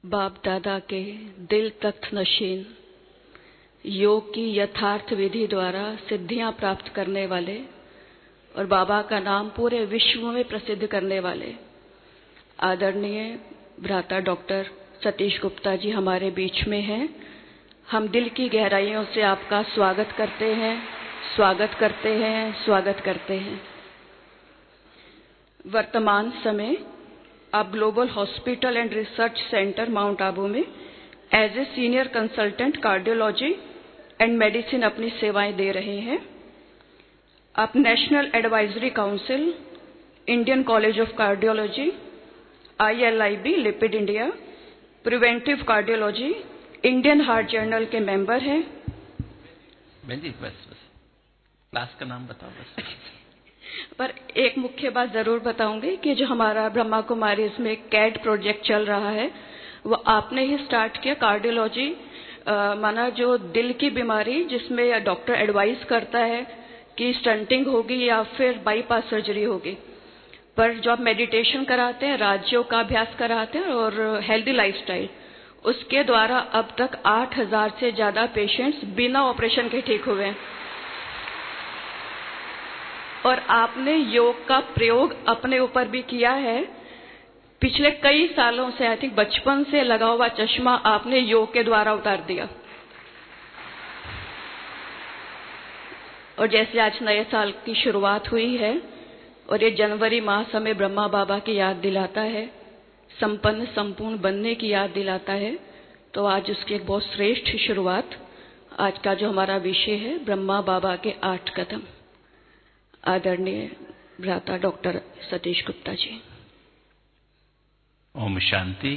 बाप दादा के दिल तख्त नशीन योग की यथार्थ विधि द्वारा सिद्धियां प्राप्त करने वाले और बाबा का नाम पूरे विश्व में प्रसिद्ध करने वाले आदरणीय भ्राता डॉक्टर सतीश गुप्ता जी हमारे बीच में हैं। हम दिल की गहराइयों से आपका स्वागत करते हैं, स्वागत करते हैं, स्वागत करते हैं। वर्तमान समय आप global hospital and research centre Mount Abu में as a senior consultant cardiology and medicine अपनी सेवाएं दे रहे हैं। आप national advisory council, Indian college of cardiology, ILIB lipid India, preventive cardiology, Indian heart journal के मेंबर हैं। बस क्लास का नाम बताओ बस। पर एक मुख्य बात जरूर बताऊंगी कि जो हमारा ब्रह्मा कुमारी इसमें कैट प्रोजेक्ट चल रहा है वो आपने ही स्टार्ट किया। कार्डियोलॉजी माना जो दिल की बीमारी जिसमें डॉक्टर एडवाइस करता है कि स्टंटिंग होगी या फिर बाईपास सर्जरी होगी, पर जो आप मेडिटेशन कराते हैं, राजयोग का अभ्यास कराते हैं और हेल्दी लाइफस्टाइल, उसके द्वारा अब तक 8000 से ज्यादा पेशेंट्स बिना ऑपरेशन के ठीक हुए हैं। और आपने योग का प्रयोग अपने ऊपर भी किया है। पिछले कई सालों से, आई थिंक बचपन से लगा हुआ चश्मा आपने योग के द्वारा उतार दिया। और जैसे आज नए साल की शुरुआत हुई है और ये जनवरी मास हमें ब्रह्मा बाबा की याद दिलाता है, संपन्न संपूर्ण बनने की याद दिलाता है, तो आज उसकी एक बहुत श्रेष्ठ शुरुआत। आज का जो हमारा विषय है ब्रह्मा बाबा के 8 कदम। आदरणीय भ्राता डॉक्टर सतीश गुप्ता जी। ओम शांति।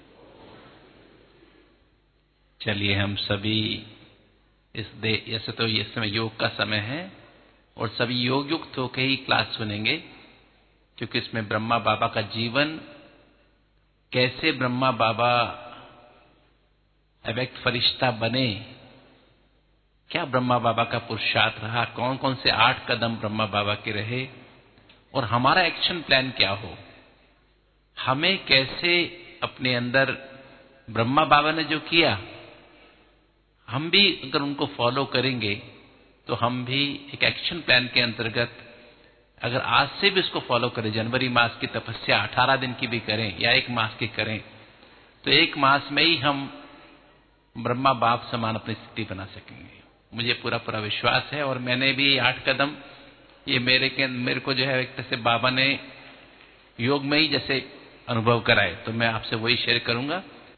चलिए हम सभी ऐसे तो ये समय योग का समय है और सभी योग युक्त होकर ही क्लास सुनेंगे, क्योंकि इसमें ब्रह्मा बाबा का जीवन, कैसे ब्रह्मा बाबा अव्यक्त फरिश्ता बने, क्या ब्रह्मा बाबा का पुरुषार्थ रहा, कौन कौन से 8 कदम ब्रह्मा बाबा के रहे और हमारा एक्शन प्लान क्या हो, हमें कैसे अपने अंदर ब्रह्मा बाबा ने जो किया हम भी अगर उनको फॉलो करेंगे तो हम भी एक एक्शन प्लान के अंतर्गत अगर आज से भी उसको फॉलो करें, जनवरी मास की तपस्या 18 दिन की भी करें या 1 मास की करें, तो 1 मास में ही हम ब्रह्मा बाप समान अपनी स्थिति बना सकेंगे। मुझे पूरा विश्वास है। और मैंने भी 8 कदम ये मेरे को जो है एक तरह से बाबा ने योग में ही जैसे अनुभव कराए, तो मैं आपसे वही शेयर करूंगा।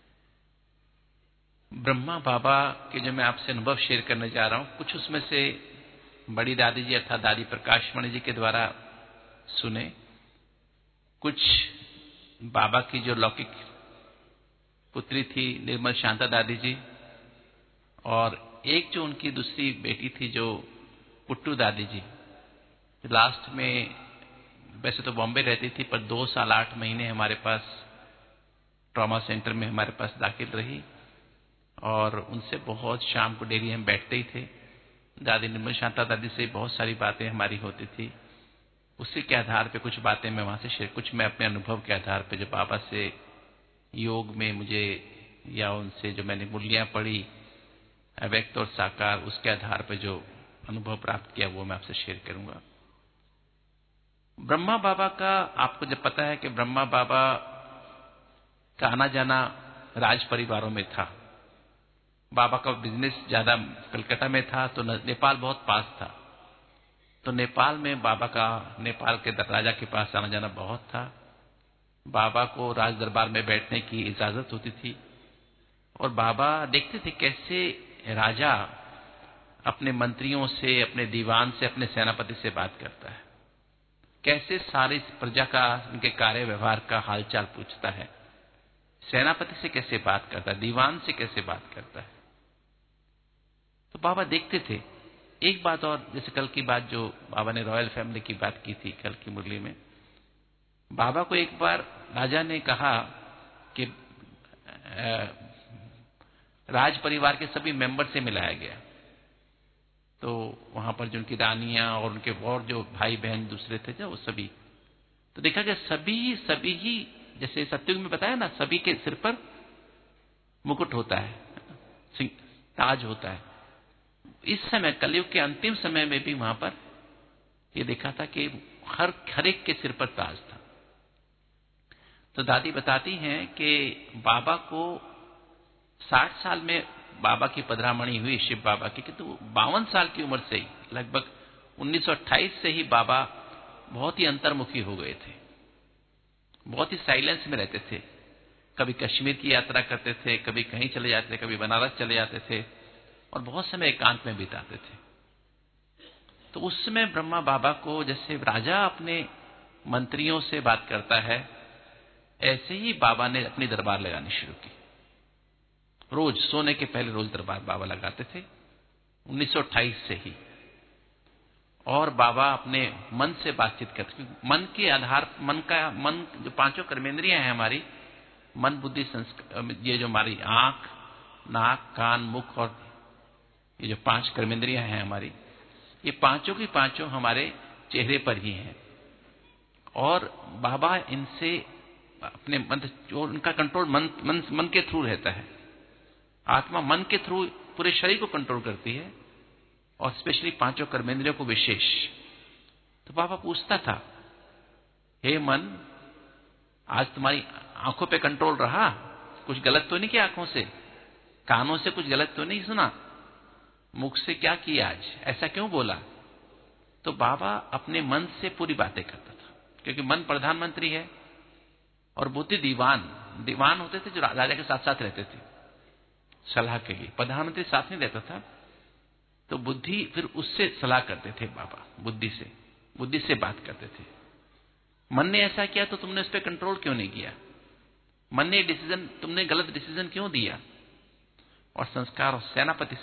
ब्रह्मा बाबा के जो मैं आपसे अनुभव शेयर करने जा रहा हूं, कुछ उसमें से बड़ी दादी जी अर्थात दादी प्रकाशमणि जी के द्वारा सुने, कुछ बाबा की जो लौकिक पुत्री थी निर्मल शांता दादी जी, और एक जो उनकी दूसरी बेटी थी जो पुट्टू दादी जी, लास्ट में वैसे तो बॉम्बे रहती थी पर 2 साल 8 महीने हमारे पास ट्रॉमा सेंटर में हमारे पास दाखिल रही और उनसे बहुत शाम को डेली हम बैठते ही थे। दादी निर्मल शांता दादी से बहुत सारी बातें हमारी होती थी। उसी के आधार पे कुछ बातें मैं वहां से शेयर, कुछ मैं अपने अनुभव के आधार पे जो बाबा से योग में मुझे या उनसे जो मैंने मूल्यां पढ़ी अव्यक्त और साकार, उसके आधार पे जो अनुभव प्राप्त किया वो मैं आपसे शेयर करूंगा। ब्रह्मा बाबा का आपको जब पता है कि ब्रह्मा बाबा का आना जाना राज परिवारों में था। बाबा का बिजनेस ज्यादा कलकत्ता में था तो नेपाल बहुत पास था, तो नेपाल में बाबा का नेपाल के राजा के पास आना जाना बहुत था। बाबा को राज दरबार में बैठने की इजाजत होती थी और बाबा देखते थे कैसे राजा अपने मंत्रियों से, अपने दीवान से, अपने सेनापति से बात करता है, कैसे सारी प्रजा का उनके कार्य व्यवहार का हालचाल पूछता है, सेनापति से कैसे बात करता है, दीवान से कैसे बात करता है। तो बाबा देखते थे। एक बात और, जैसे कल की बात जो बाबा ने रॉयल फैमिली की बात की थी कल की मुरली में, बाबा को एक बार राजा ने कहा कि राज परिवार के सभी मेंबर से मिलाया गया, तो वहां पर जो उनकी रानियां और उनके और जो भाई बहन दूसरे थे जो वो सभी, तो देखा कि सभी ही, जैसे सत्युग में बताया ना, सभी के सिर पर मुकुट होता है, ताज होता है। इस समय कलयुग के अंतिम समय में भी वहां पर ये देखा था कि हर एक के सिर पर ताज था। तो दादी बताती हैं कि बाबा को 60 साल में बाबा की पधरामणी हुई, शिव बाबा की, तो 52 साल की उम्र से ही, लगभग 1928 से ही बाबा बहुत ही अंतर्मुखी हो गए थे। बहुत ही साइलेंस में रहते थे। कभी कश्मीर की यात्रा करते थे, कभी कहीं चले जाते थे, कभी बनारस चले जाते थे और बहुत समय एकांत में बिताते थे। तो उस समय ब्रह्मा बाबा को, जैसे राजा अपने मंत्रियों से बात करता है, ऐसे ही बाबा ने अपनी दरबार लगानी शुरू की। रोज सोने के पहले रोज दरबार बाबा लगाते थे 1928 से ही। और बाबा अपने मन से बातचीत करते, मन के आधार, मन जो पांचों कर्मेंद्रियां हैं हमारी, मन बुद्धि संस्कार, ये जो हमारी आंख, नाक, कान, मुख और ये जो 5 कर्मेंद्रियां हैं हमारी, ये पांचों की पांचों हमारे चेहरे पर ही हैं। और बाबा इनसे अपने मन, जो उनका कंट्रोल मन के थ्रू रहता है। आत्मा मन के थ्रू पूरे शरीर को कंट्रोल करती है और स्पेशली पांचों कर्मेंद्रियों को विशेष। तो बाबा पूछता था, हे मन, आज तुम्हारी आंखों पे कंट्रोल रहा? कुछ गलत तो नहीं किया आंखों से? कानों से कुछ गलत तो नहीं सुना? मुख से क्या किया आज? ऐसा क्यों बोला? तो बाबा अपने मन से पूरी बातें करता था, क्योंकि मन प्रधानमंत्री है और बुद्धि दीवान होते थे, जो राजा के साथ साथ रहते थे सलाह के लिए। प्रधानमंत्री साथ नहीं रहता था, तो बुद्धि फिर उससे सलाह करते थे बाबा, बुद्धि से बात करते थे। मन ने ऐसा किया तो तुमने उस पर कंट्रोल क्यों नहीं किया? मन ने तुमने गलत डिसीजन क्यों दिया? और संस्कार और सेनापति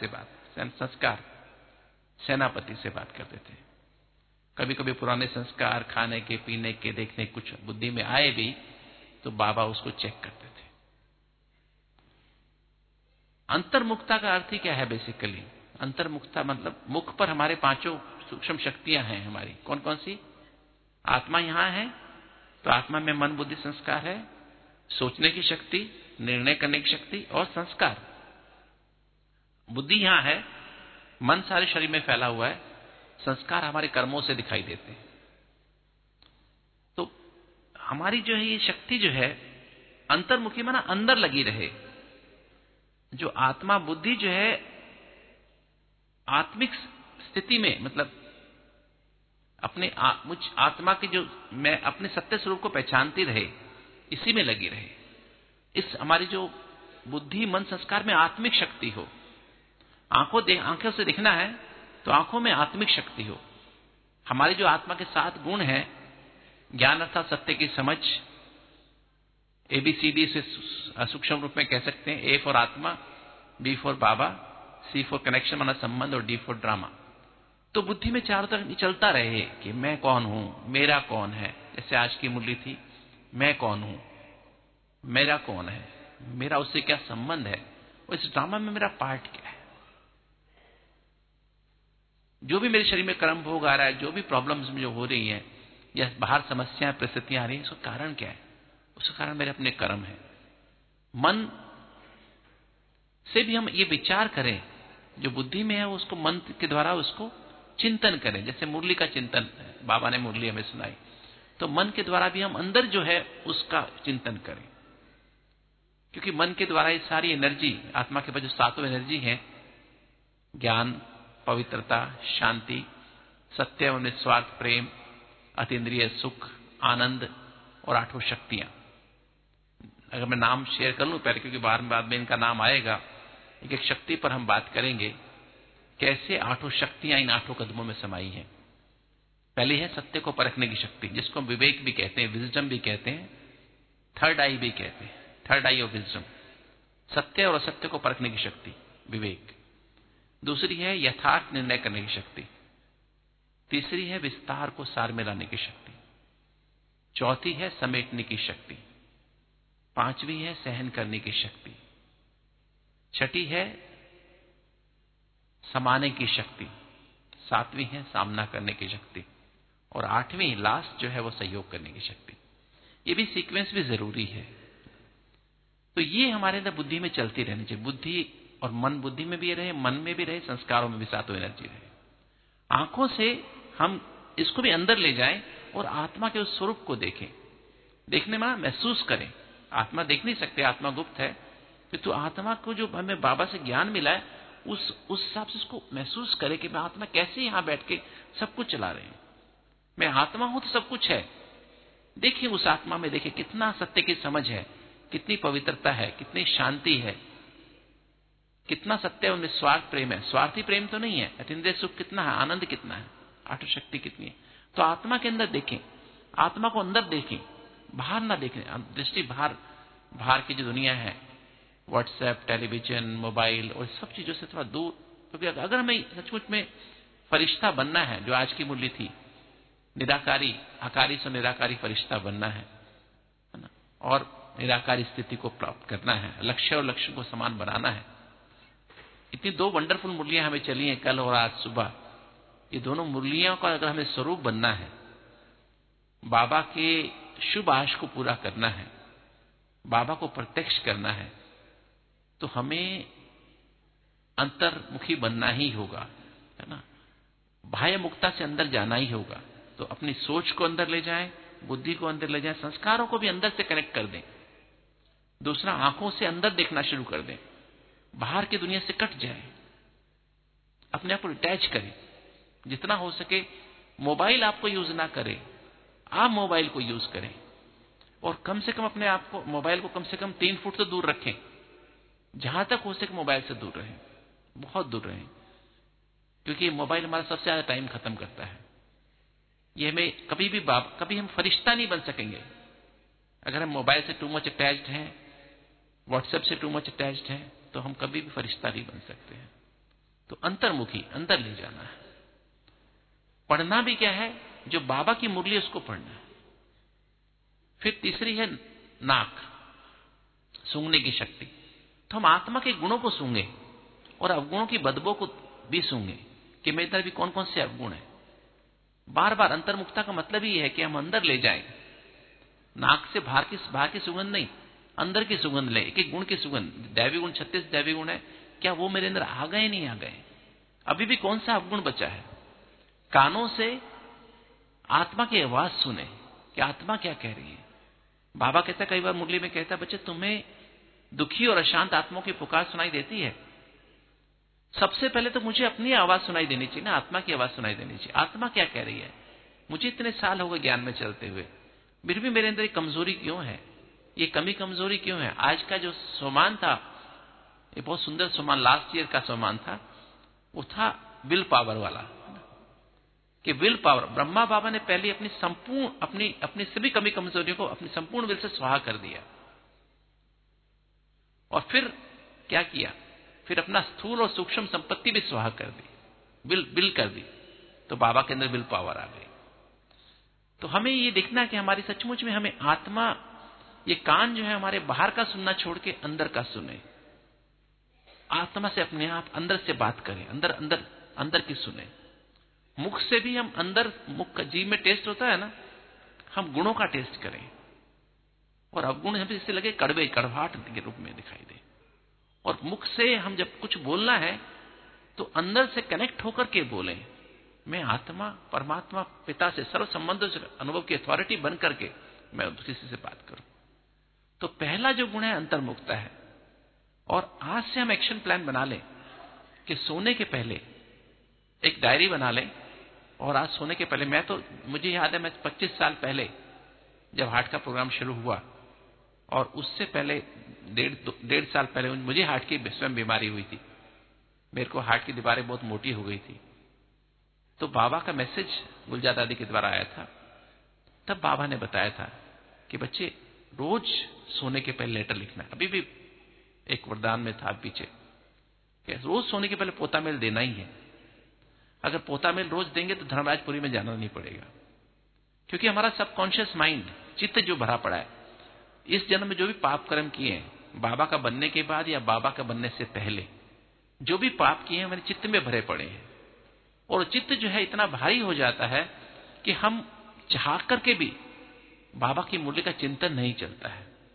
से बात करते थे। कभी कभी पुराने संस्कार, खाने के, पीने के, देखने कुछ बुद्धि में आए भी, तो बाबा उसको चेक करते थे। अंतर्मुखता का अर्थ ही क्या है बेसिकली? अंतर्मुखता मतलब मुख पर हमारे पांचों सूक्ष्म शक्तियां हैं हमारी। कौन कौन सी? आत्मा यहां है, तो आत्मा में मन बुद्धि संस्कार है, सोचने की शक्ति, निर्णय करने की शक्ति और संस्कार। बुद्धि यहां है, मन सारे शरीर में फैला हुआ है, संस्कार हमारे कर्मों से दिखाई देते हैं। तो हमारी जो है ये शक्ति जो है अंतर्मुखी, माना अंदर लगी रहे। जो आत्मा बुद्धि जो है आत्मिक स्थिति में, मतलब अपने मुझ आत्मा की, जो मैं अपने सत्य स्वरूप को पहचानती रहे, इसी में लगी रहे। इस हमारी जो बुद्धि मन संस्कार में आत्मिक शक्ति हो। आंखों से देखना है तो आंखों में आत्मिक शक्ति हो। हमारी जो आत्मा के 7 गुण हैं, ज्ञान अर्थात सत्य की समझ, ABCD से सूक्ष्म रूप में कह सकते हैं। A फॉर आत्मा, B for Baba, C for connection माना संबंध और D फॉर ड्रामा। तो बुद्धि में चारों तरफ चलता रहे कि मैं कौन हूं, मेरा कौन है। जैसे आज की मुरली थी, मैं कौन हूं, मेरा कौन है, मेरा उससे क्या संबंध है, और इस ड्रामा में मेरा पार्ट क्या है। जो भी मेरे शरीर में कर्म भोग आ रहा है, जो भी प्रॉब्लम्स जो हो रही हैं या बाहर समस्याएं परिस्थितियां आ रही हैं, उसका कारण क्या है? उसका कारण मेरे अपने कर्म है। मन से भी हम ये विचार करें, जो बुद्धि में है उसको मन के द्वारा उसको चिंतन करें। जैसे मुरली का चिंतन बाबा ने मुरली हमें सुनाई, तो मन के द्वारा भी हम अंदर जो है उसका चिंतन करें, क्योंकि मन के द्वारा ये सारी एनर्जी, आत्मा के पास जो 7 एनर्जी है, ज्ञान, पवित्रता, शांति, सत्य और निस्वार्थ प्रेम, अतीन्द्रिय सुख, आनंद और 8 शक्तियां। अगर मैं नाम शेयर कर लूं पहले, क्योंकि बाद में इनका नाम आएगा, एक एक शक्ति पर हम बात करेंगे, कैसे 8 शक्तियां इन 8 कदमों में समाई हैं। पहली है सत्य को परखने की शक्ति, जिसको विवेक भी कहते हैं, विजडम भी कहते हैं, थर्ड आई भी कहते हैं, थर्ड आई ऑफ विजडम। सत्य और असत्य को परखने की शक्ति, विवेक। दूसरी है यथार्थ निर्णय करने की शक्ति। तीसरी है विस्तार को सार में लाने की शक्ति। चौथी है समेटने की शक्ति। पांचवी है सहन करने की शक्ति। छठी है समाने की शक्ति। सातवीं है सामना करने की शक्ति। और 8वीं लास्ट जो है वो सहयोग करने की शक्ति। ये भी सीक्वेंस भी जरूरी है। तो ये हमारे अंदर बुद्धि में चलती रहनी चाहिए। बुद्धि और मन, बुद्धि में भी रहे, मन में भी रहे, संस्कारों में भी सातों एनर्जी रहे। आंखों से हम इसको भी अंदर ले जाएं और आत्मा के उस स्वरूप को देखें। देखने में महसूस करें। आत्मा देख नहीं सकते, आत्मा गुप्त है, तो आत्मा को जो हमें बाबा से ज्ञान मिला है उस हिसाब से उसको महसूस करें कि मैं आत्मा कैसे यहां बैठ के सब कुछ चला रहे हैं। मैं आत्मा हूं तो सब कुछ है। देखिए उस आत्मा में, देखिए कितना सत्य की समझ है, कितनी पवित्रता है, कितनी शांति है, कितना सत्य उनमें स्वार्थ प्रेम है। स्वार्थी प्रेम तो नहीं है। अतीन्द्रिय सुख कितना है, आनंद कितना है, आठ शक्ति कितनी है। तो आत्मा के अंदर देखें, आत्मा को अंदर देखें, बाहर ना देखें। दृष्टि बाहर की जो दुनिया है, व्हाट्सएप, टेलीविजन, मोबाइल और सब चीजों से थोड़ा दूर। क्योंकि अगर हमें सचमुच में फरिश्ता बनना है, जो आज की मूल्य थी, निराकारी, आकारी से निराकारी फरिश्ता बनना है ना, और निराकारी स्थिति को प्राप्त करना है, लक्ष्य और लक्ष्य को समान बनाना है। इतनी दो वंडरफुल मुरलियां हमें चली हैं कल और आज सुबह। ये दोनों मुरलियों का अगर हमें स्वरूप बनना है, बाबा के शुभ आश को पूरा करना है, बाबा को प्रत्यक्ष करना है, तो हमें अंतर्मुखी बनना ही होगा, है ना। बाह्य मुक्ता से अंदर जाना ही होगा। तो अपनी सोच को अंदर ले जाएं, बुद्धि को अंदर ले जाएं, संस्कारों को भी अंदर से कनेक्ट कर दें। दूसरा, आंखों से अंदर देखना शुरू कर दें, बाहर की दुनिया से कट जाए, अपने आप को अटैच करें। जितना हो सके मोबाइल आपको यूज ना करें, आप मोबाइल को यूज करें, और कम से कम अपने आप को, मोबाइल को कम से कम 3 फुट तो दूर रखें। जहां तक हो सके मोबाइल से दूर रहें, बहुत दूर रहें, क्योंकि मोबाइल हमारा सबसे ज्यादा टाइम खत्म करता है। ये हमें कभी हम फरिश्ता नहीं बन सकेंगे अगर हम मोबाइल से टू मच अटैच्ड हैं, व्हाट्सएप से टू मच अटैच्ड हैं, तो हम कभी भी फरिश्ता नहीं बन सकते हैं। तो अंतर्मुखी, अंदर ले जाना है। पढ़ना भी क्या है, जो बाबा की मुरली उसको पढ़ना है। फिर तीसरी है नाक, सूंघने की शक्ति। तो हम आत्मा के गुणों को सूंघे और अवगुणों की बदबू को भी सूंघे कि मेरे अंदर भी कौन कौन से अवगुण है। बार बार अंतर्मुखता का मतलब ही है कि हम अंदर ले जाएं। नाक से बाहर की सुगंध नहीं, अंदर की सुगंध ले, एक एक गुण की सुगंध। दैवी गुण 36 दैवी गुण है, क्या वो मेरे अंदर आ गए नहीं आ गए, अभी भी कौन सा अवगुण बचा है। कानों से आत्मा की आवाज सुने कि आत्मा क्या कह रही है। बाबा कहता, कई बार मुरली में कहता, बच्चे तुम्हें दुखी और अशांत आत्माओं की पुकार सुनाई देती है, सबसे पहले तो मुझे अपनी आवाज सुनाई देनी चाहिए ना, आत्मा की आवाज सुनाई देनी चाहिए। आत्मा क्या कह रही है, मुझे इतने साल हो गए ज्ञान में चलते हुए, फिर भी मेरे अंदर ये कमजोरी क्यों है, ये कमी कमजोरी क्यों है। आज का जो सोमान था, ये बहुत सुंदर सोमान, लास्ट ईयर का सोमान था, वो था विल पावर वाला, कि विल पावर। ब्रह्मा बाबा ने पहले अपनी सभी कमी कमजोरियों को अपनी संपूर्ण विल से स्वाहा कर दिया, और फिर क्या किया, फिर अपना स्थूल और सूक्ष्म संपत्ति भी स्वाहा कर दी, विल कर दी। तो बाबा के अंदर विल पावर आ गई। तो हमें ये देखना कि हमारी सचमुच में हमें आत्मा, ये कान जो है हमारे बाहर का सुनना छोड़ के अंदर का सुने, आत्मा से अपने आप अंदर से बात करें, अंदर की सुने। मुख से भी हम अंदर, मुख का जीभ में टेस्ट होता है ना, हम गुणों का टेस्ट करें, और अवगुण हमें इससे लगे कड़वाहट के रूप में दिखाई दे। और मुख से हम जब कुछ बोलना है तो अंदर से कनेक्ट होकर के बोलें। मैं आत्मा, परमात्मा, पिता से, सर्व संबंधों से अनुभव की अथॉरिटी बन करके मैं किसी से बात करूं। तो पहला जो गुण है अंतर्मुखता है। और आज से हम एक्शन प्लान बना लें कि सोने के पहले एक डायरी बना लें, और आज सोने के पहले, मुझे याद है, मैं 25 साल पहले जब हार्ट का प्रोग्राम शुरू हुआ, और उससे पहले 1.5 साल पहले मुझे हार्ट की स्वयं बीमारी हुई थी। मेरे को हार्ट की दीवारें बहुत मोटी हो गई थी। तो बाबा का मैसेज गुलजार दादी के द्वारा आया था। तब बाबा ने बताया था कि बच्चे रोज सोने के पहले लेटर लिखना है। अभी भी एक वरदान में था पीछे, कि रोज सोने के पहले पोता मेल देना ही है। अगर पोता मेल रोज देंगे तो धर्मराजपुरी में जाना नहीं पड़ेगा, क्योंकि हमारा सबकॉन्शियस माइंड, चित्त जो भरा पड़ा है, इस जन्म में जो भी पाप कर्म किए हैं, बाबा का बनने के बाद या बाबा का बनने से पहले जो भी पाप किए हैं, हमारे चित्त में भरे पड़े हैं। और चित्त जो है इतना भारी हो जाता है कि हम चाह करके भी बाबा की मूल्य का चिंतन नहीं चलता है।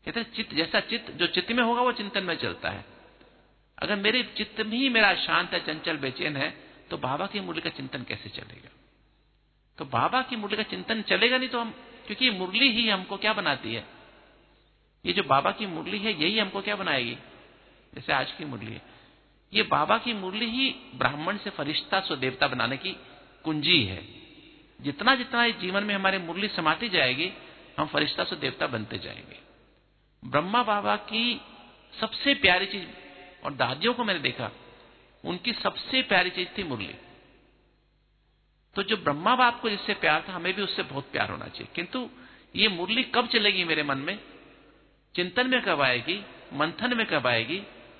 कहते हैं चित्त जैसा चित्त जो चित्त में होगा वो चिंतन में चलता है। अगर मेरे चित्त में ही मेरा शांत है, चंचल, बेचैन है, तो बाबा की मुरली का चिंतन कैसे चलेगा? तो बाबा की मुरली का चिंतन चलेगा नहीं तो हम, क्योंकि मुरली ही हमको क्या बनाती है, ये जो बाबा की मुरली है यही हमको क्या बनाएगी? जैसे आज की मुरली है, ये बाबा की मुरली ही ब्राह्मण से फरिश्ता से देवता बनाने की कुंजी है। जितना जितना इस जीवन में हमारे मुरली समाती जाएगी, हम फरिश्ता से देवता बनते जाएंगे। ब्रह्मा बाबा की सबसे प्यारी चीज, और दादियों को मैंने देखा, उनकी सबसे प्यारी चीज थी मुरली। तो जो ब्रह्मा बाप को जिससे प्यार था, हमें भी उससे बहुत प्यार होना चाहिए। किंतु ये मुरली कब चलेगी मेरे मन में? चिंतन में कब आएगी? मंथन में कब आएगी?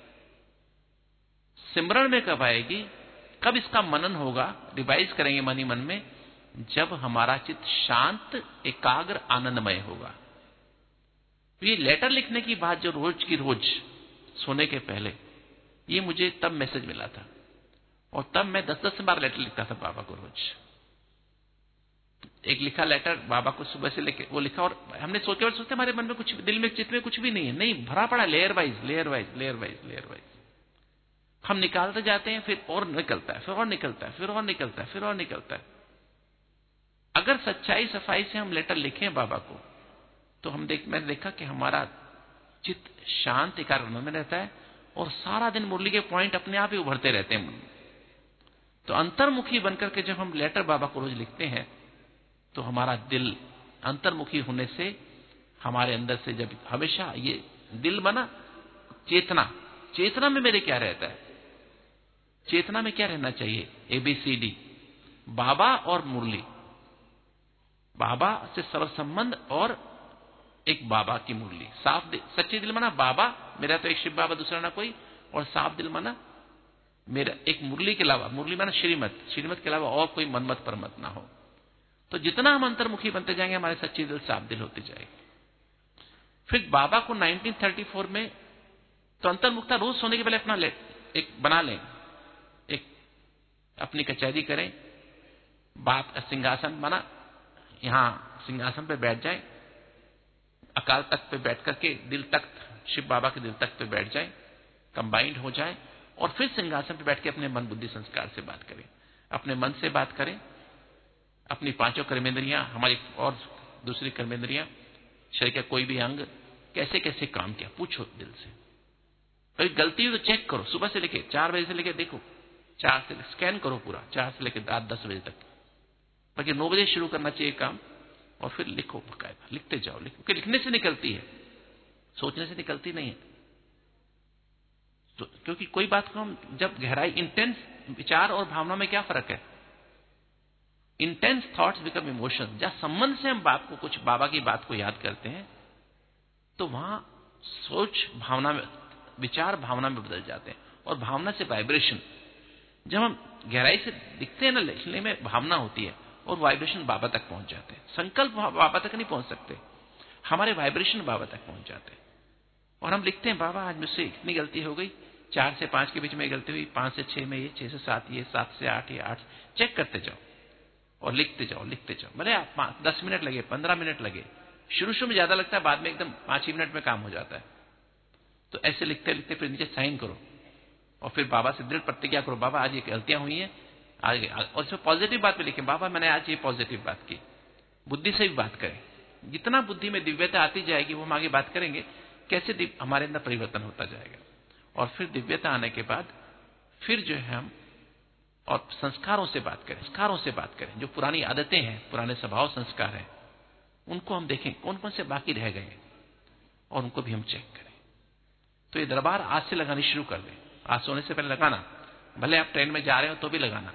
सिमरण में कब आएगी? कब इसका मनन होगा, रिवाइज करेंगे मन ही मन में? जब हमारा चित्त शांत, एकाग्र, आनंदमय होगा। तो ये लेटर लिखने की बात जो रोज की रोज सोने के पहले, ये मुझे तब मैसेज मिला था, और तब मैं 10-10 बार लेटर लिखता था बाबा को रोज। एक लिखा लेटर बाबा को सुबह से लेके वो लिखा, और हमने सोचते हमारे मन में कुछ, दिल में, चित्त में कुछ भी नहीं है, नहीं, भरा पड़ा, layer wise layer wise layer wise layer wise हम निकालते जाते हैं, फिर और निकलता है, फिर और निकलता है, फिर और निकलता है, फिर और निकलता है। अगर सच्चाई सफाई से हम लेटर लिखें बाबा को, तो मैंने देखा कि हमारा चित्त शांत, एकाग्र में रहता है, और सारा दिन मुरली के पॉइंट अपने आप ही उभरते रहते हैं। तो अंतर्मुखी बनकर के जब हम लेटर बाबा को रोज लिखते हैं, तो हमारा दिल अंतर्मुखी होने से हमारे अंदर से, जब हमेशा ये दिल बना चेतना, चेतना में मेरे क्या रहता है, चेतना में क्या रहना चाहिए? ABCD, बाबा और मुरली, बाबा से सर्व संबंध, और एक बाबा की मुरली। साफ सच्चे दिल माना बाबा, मेरा तो एक शिव बाबा, दूसरा ना कोई, और साफ दिल माना मेरा एक मुरली के अलावा, मुरली माना श्रीमत, श्रीमत के अलावा और कोई मनमत परमत ना हो। तो जितना हम अंतर्मुखी बनते जाएंगे, हमारे सच्चे दिल साफ दिल होती जाएगी। फिर बाबा को 1934 में, तो अंतर्मुखता रोज सोने के पहले अपना एक बना लें, एक अपनी कचहरी करें, बाप का सिंहासन बना, यहां सिंहासन पे बैठ जाए, अकाल तख्त पे बैठ करके दिल तख्त, शिव बाबा के दिल तख्त पे बैठ जाए, कंबाइंड हो जाए, और फिर सिंहासन पे बैठ के अपने मन बुद्धि संस्कार से बात करें, अपने मन से बात करें, अपनी पांचों कर्मेंद्रियां, हमारी और दूसरी कर्मेंद्रियां, शरीर का कोई भी अंग कैसे कैसे काम किया, पूछो दिल से। कोई गलती हो तो चेक करो, सुबह से लेके 4 बजे से लेके देखो, 4 से स्कैन करो पूरा, 4 से लेके रात 10 बजे तक, बाकी 9 बजे शुरू करना चाहिए काम, और फिर लिखो, बकायदा लिखते जाओ। क्योंकि लिखने से निकलती है, सोचने से निकलती नहीं है। तो क्योंकि कोई बात को हम जब गहराई, इंटेंस विचार और भावना में क्या फर्क है? Intense thoughts become emotion. जहां संबंध से हम बाप को, कुछ बाबा की बात को याद करते हैं, तो वहां सोच भावना में, विचार भावना में बदल जाते हैं, और भावना से वाइब्रेशन, जब हम गहराई से दिखते हैं ना, लिखने में भावना होती है, और वाइब्रेशन बाबा तक पहुंच जाते हैं। संकल्प बाबा तक नहीं पहुंच सकते, हमारे वाइब्रेशन बाबा तक पहुंच जाते हैं, और हम लिखते हैं, बाबा आज मुझसे इतनी गलती हो गई, 4 से 5 के बीच में गलती हुई, 5 से 6 में ये, 6 से 7 ये, 7 से 8 ये, 8, चेक करते जाओ और लिखते जाओ, लिखते जाओ। भले आप 10 मिनट लगे, 15 मिनट लगे, शुरू में ज्यादा लगता है, बाद में एकदम 5 ही मिनट में काम हो जाता है। तो ऐसे लिखते लिखते फिर नीचे साइन करो, और फिर बाबा से दृढ़ प्रतिज्ञा करो, बाबा आज ये गलतियां हुई हैं, आगे, और इसमें पॉजिटिव बात भी लिखें, बाबा मैंने आज ये पॉजिटिव बात की। बुद्धि से भी बात करें, जितना बुद्धि में दिव्यता आती जाएगी, वो हम आगे बात करेंगे कैसे हमारे अंदर परिवर्तन होता जाएगा। और फिर दिव्यता आने के बाद फिर जो है हम और संस्कारों से बात करें, संस्कारों से बात करें, जो पुरानी आदतें हैं, पुराने स्वभाव संस्कार हैं, उनको हम देखें कौन कौन से बाकी रह गए, और उनको भी हम चेक करें। तो ये दरबार आज से लगानी शुरू कर दें, आज सोने से पहले लगाना, भले आप ट्रेन में जा रहे हो तो भी लगाना।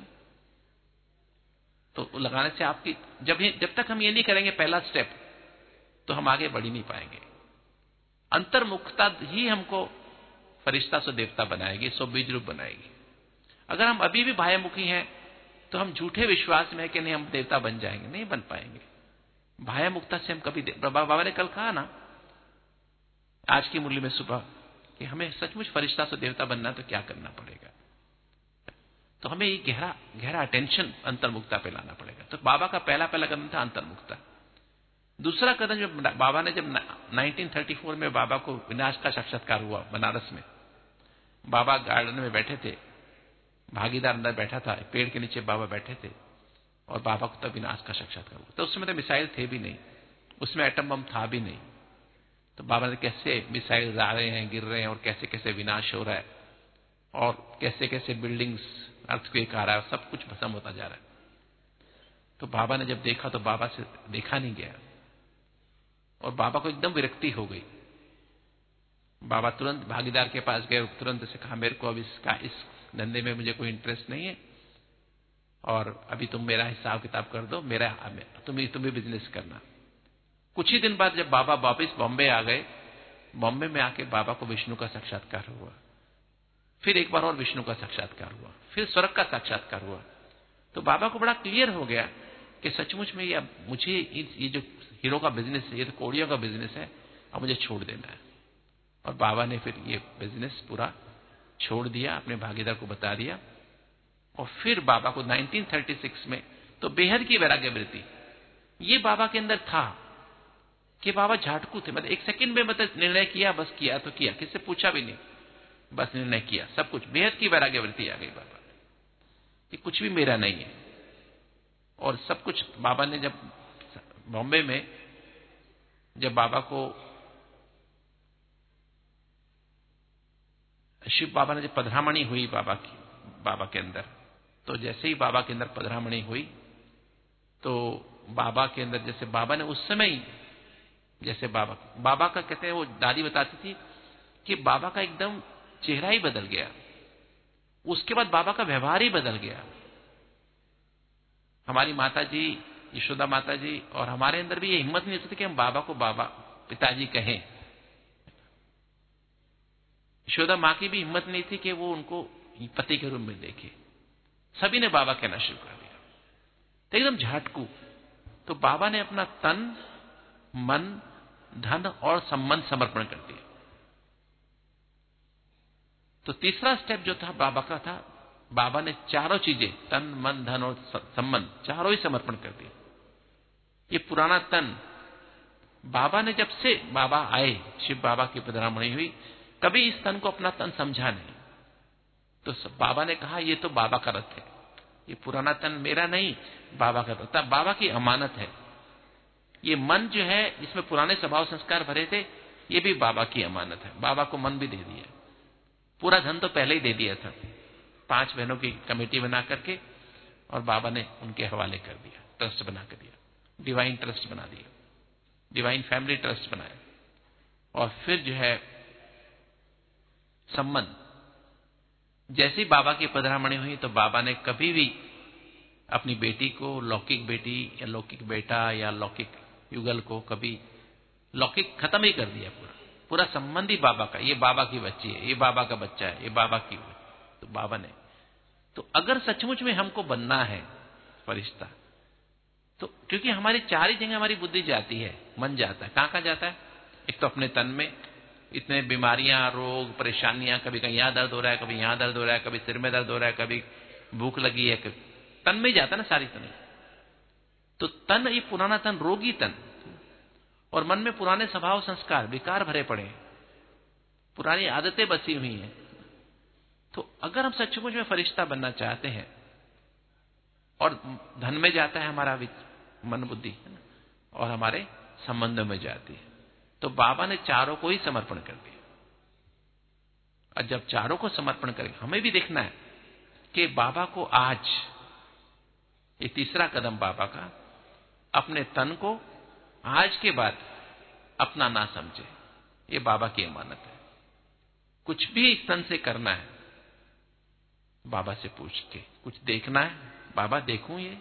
तो लगाने से आपकी, जब तक हम ये नहीं करेंगे पहला स्टेप, तो हम आगे बढ़ ही नहीं पाएंगे। अंतर्मुखता ही हमको फरिश्ता से देवता बनाएगी, सो बीज रूप बनाएगी। अगर हम अभी भी बाह्यमुखी हैं, तो हम झूठे विश्वास में है कि नहीं हम देवता बन जाएंगे, नहीं बन पाएंगे। बाह्यमुखता से हम कभी, बाबा ने कल कहा ना आज की मुरली में सुबह, कि हमें सचमुच फरिश्ता से देवता बनना तो क्या करना पड़ेगा। तो हमें ये गहरा अटेंशन अंतर्मुखता पे लाना पड़ेगा। तो बाबा का पहला कदम था अंतर्मुखता। दूसरा कदम जब बाबा ने, जब 1934 में बाबा को विनाश का साक्षात्कार हुआ बनारस में, बाबा गार्डन में बैठे थे, भागीदार अंदर बैठा था, पेड़ के नीचे बाबा बैठे थे और बाबा को तब विनाश का साक्षात्कार हुआ। तो उस समय तो मिसाइल थे भी नहीं, उसमें एटम बम था भी नहीं। तो बाबा ने कैसे मिसाइल आ रहे हैं, गिर रहे हैं और कैसे कैसे विनाश हो रहा है और कैसे कैसे बिल्डिंग्स, अर्थक्वेक आ रहा है, सब कुछ भस्म होता जा रहा है। तो बाबा ने जब देखा तो बाबा से देखा नहीं गया और बाबा को एकदम विरक्ति हो गई। बाबा तुरंत भागीदार के पास गए, तुरंत से कहा मेरे को अब इस धंधे में मुझे कोई इंटरेस्ट नहीं है और अभी तुम मेरा हिसाब किताब कर दो, तुम भी बिजनेस करना। कुछ ही दिन बाद जब बाबा वापिस बॉम्बे आ गए, बॉम्बे में आके बाबा को विष्णु का साक्षात्कार हुआ, फिर एक बार और विष्णु का साक्षात्कार हुआ, फिर स्वर्ग का साक्षात्कार हुआ। तो बाबा को बड़ा क्लियर हो गया कि सचमुच में मुझे ये जो हीरो का बिजनेस है, ये तो कौड़ियों का बिजनेस है, अब मुझे छोड़ देना है। और बाबा ने फिर ये बिजनेस पूरा छोड़ दिया, अपने भागीदार को बता दिया। और फिर बाबा को 1936 में तो बेहद की वैराग्य वृत्ति ये बाबा के अंदर था कि बाबा झाटकू थे, मतलब एक सेकंड में मतलब निर्णय किया, बस किया तो किया, किससे पूछा भी नहीं, बस निर्णय किया, सब कुछ। बेहद की वैराग्य वृत्ति आ गई बाबा कि कुछ भी मेरा नहीं है। और सब कुछ बाबा ने जब बॉम्बे में, जब बाबा को शिव बाबा ने जब पधरामणि हुई बाबा के अंदर, तो जैसे ही बाबा के अंदर पधरामणि हुई तो बाबा के अंदर, जैसे बाबा ने उस समय ही, जैसे बाबा का कहते हैं, वो दादी बताती थी कि बाबा का एकदम चेहरा ही बदल गया, उसके बाद बाबा का व्यवहार ही बदल गया। हमारी माता जी, यशोदा माता जी और हमारे अंदर भी ये हिम्मत नहीं होती कि हम बाबा को बाबा पिताजी कहें। यशोदा मां की भी हिम्मत नहीं थी कि वो उनको पति के रूप में देखे। सभी ने बाबा कहना शुरू कर दिया, तो एकदम झाटकू। तो बाबा ने अपना तन, मन, धन और संबंध समर्पण कर दिया। तो तीसरा स्टेप जो था बाबा का था, बाबा ने चारों चीजें, तन, मन, धन और संबंध, चारों ही समर्पण कर दिया। ये पुराना तन, बाबा ने, जब से बाबा आए, शिव बाबा की पधरामणि हुई, कभी इस तन को अपना तन समझा नहीं। तो बाबा ने कहा ये तो बाबा का रथ है, ये पुराना तन मेरा नहीं, बाबा का रथ, बाबा की अमानत है। ये मन जो है, इसमें पुराने स्वभाव संस्कार भरे थे, ये भी बाबा की अमानत है। बाबा को मन भी दे दिया, पूरा धन तो पहले ही दे दिया था, 5 बहनों की कमेटी बना करके, और बाबा ने उनके हवाले कर दिया, ट्रस्ट बना कर दिया, डिवाइन ट्रस्ट बना दिया, डिवाइन फैमिली ट्रस्ट बनाया। और फिर जो है संबंध, जैसी बाबा की पधरामणि हुई तो बाबा ने कभी भी अपनी बेटी को, लौकिक बेटी या लौकिक बेटा या लौकिक युगल को, कभी लौकिक खत्म ही कर दिया। पूरा संबंध ही बाबा का, ये बाबा की बच्ची है, ये बाबा का बच्चा है, ये बाबा की। तो बाबा ने, तो अगर सचमुच में हमको बनना है फरिश्ता, तो क्योंकि हमारी 4 ही जगह हमारी बुद्धि जाती है, मन जाता है। कहां जाता है? एक तो अपने तन में, इतने बीमारियां, रोग, परेशानियां, कभी कहीं यहां दर्द हो रहा है, कभी यहां दर्द हो रहा है, कभी सिर में दर्द हो रहा है, कभी भूख लगी है, तन में जाता है ना सारी तन। तो तन, ये पुराना तन, रोगी तन, और मन में पुराने स्वभाव संस्कार, विकार भरे पड़े हैं, पुरानी आदतें बसी हुई हैं। तो अगर हम सचमुच में फरिश्ता बनना चाहते हैं, और धन में जाता है हमारा मन, बुद्धि, और हमारे संबंधों में जाती है, तो बाबा ने चारों को ही समर्पण कर दिया। और जब चारों को समर्पण करें, हमें भी देखना है कि बाबा को आज, ये तीसरा कदम बाबा का, अपने तन को आज के बाद अपना ना समझे, ये बाबा की अमानत है। कुछ भी इस तन से करना है, बाबा से पूछ के, कुछ देखना है, बाबा देखूं ये,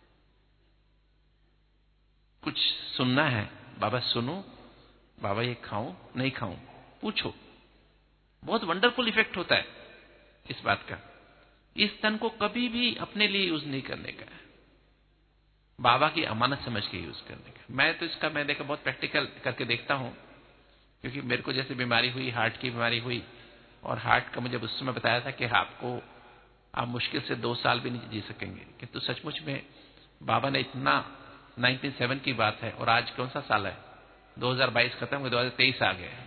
कुछ सुनना है, बाबा सुनो, बाबा ये खाऊं नहीं खाऊं, पूछो। बहुत वंडरफुल इफेक्ट होता है इस बात का। इस तन को कभी भी अपने लिए यूज नहीं करने का है, बाबा की अमानत समझ के यूज करने का। मैं तो इसका, मैं देखा, बहुत प्रैक्टिकल करके देखता हूं, क्योंकि मेरे को जैसे बीमारी हुई, हार्ट की बीमारी हुई, और हार्ट का मुझे उस समय बताया था कि आपको, आप मुश्किल से 2 साल भी नहीं जी सकेंगे, किंतु सचमुच में बाबा ने इतना 1997 की बात है और आज कौन सा साल है? 2022 खत्म हो, 2023 आ गए।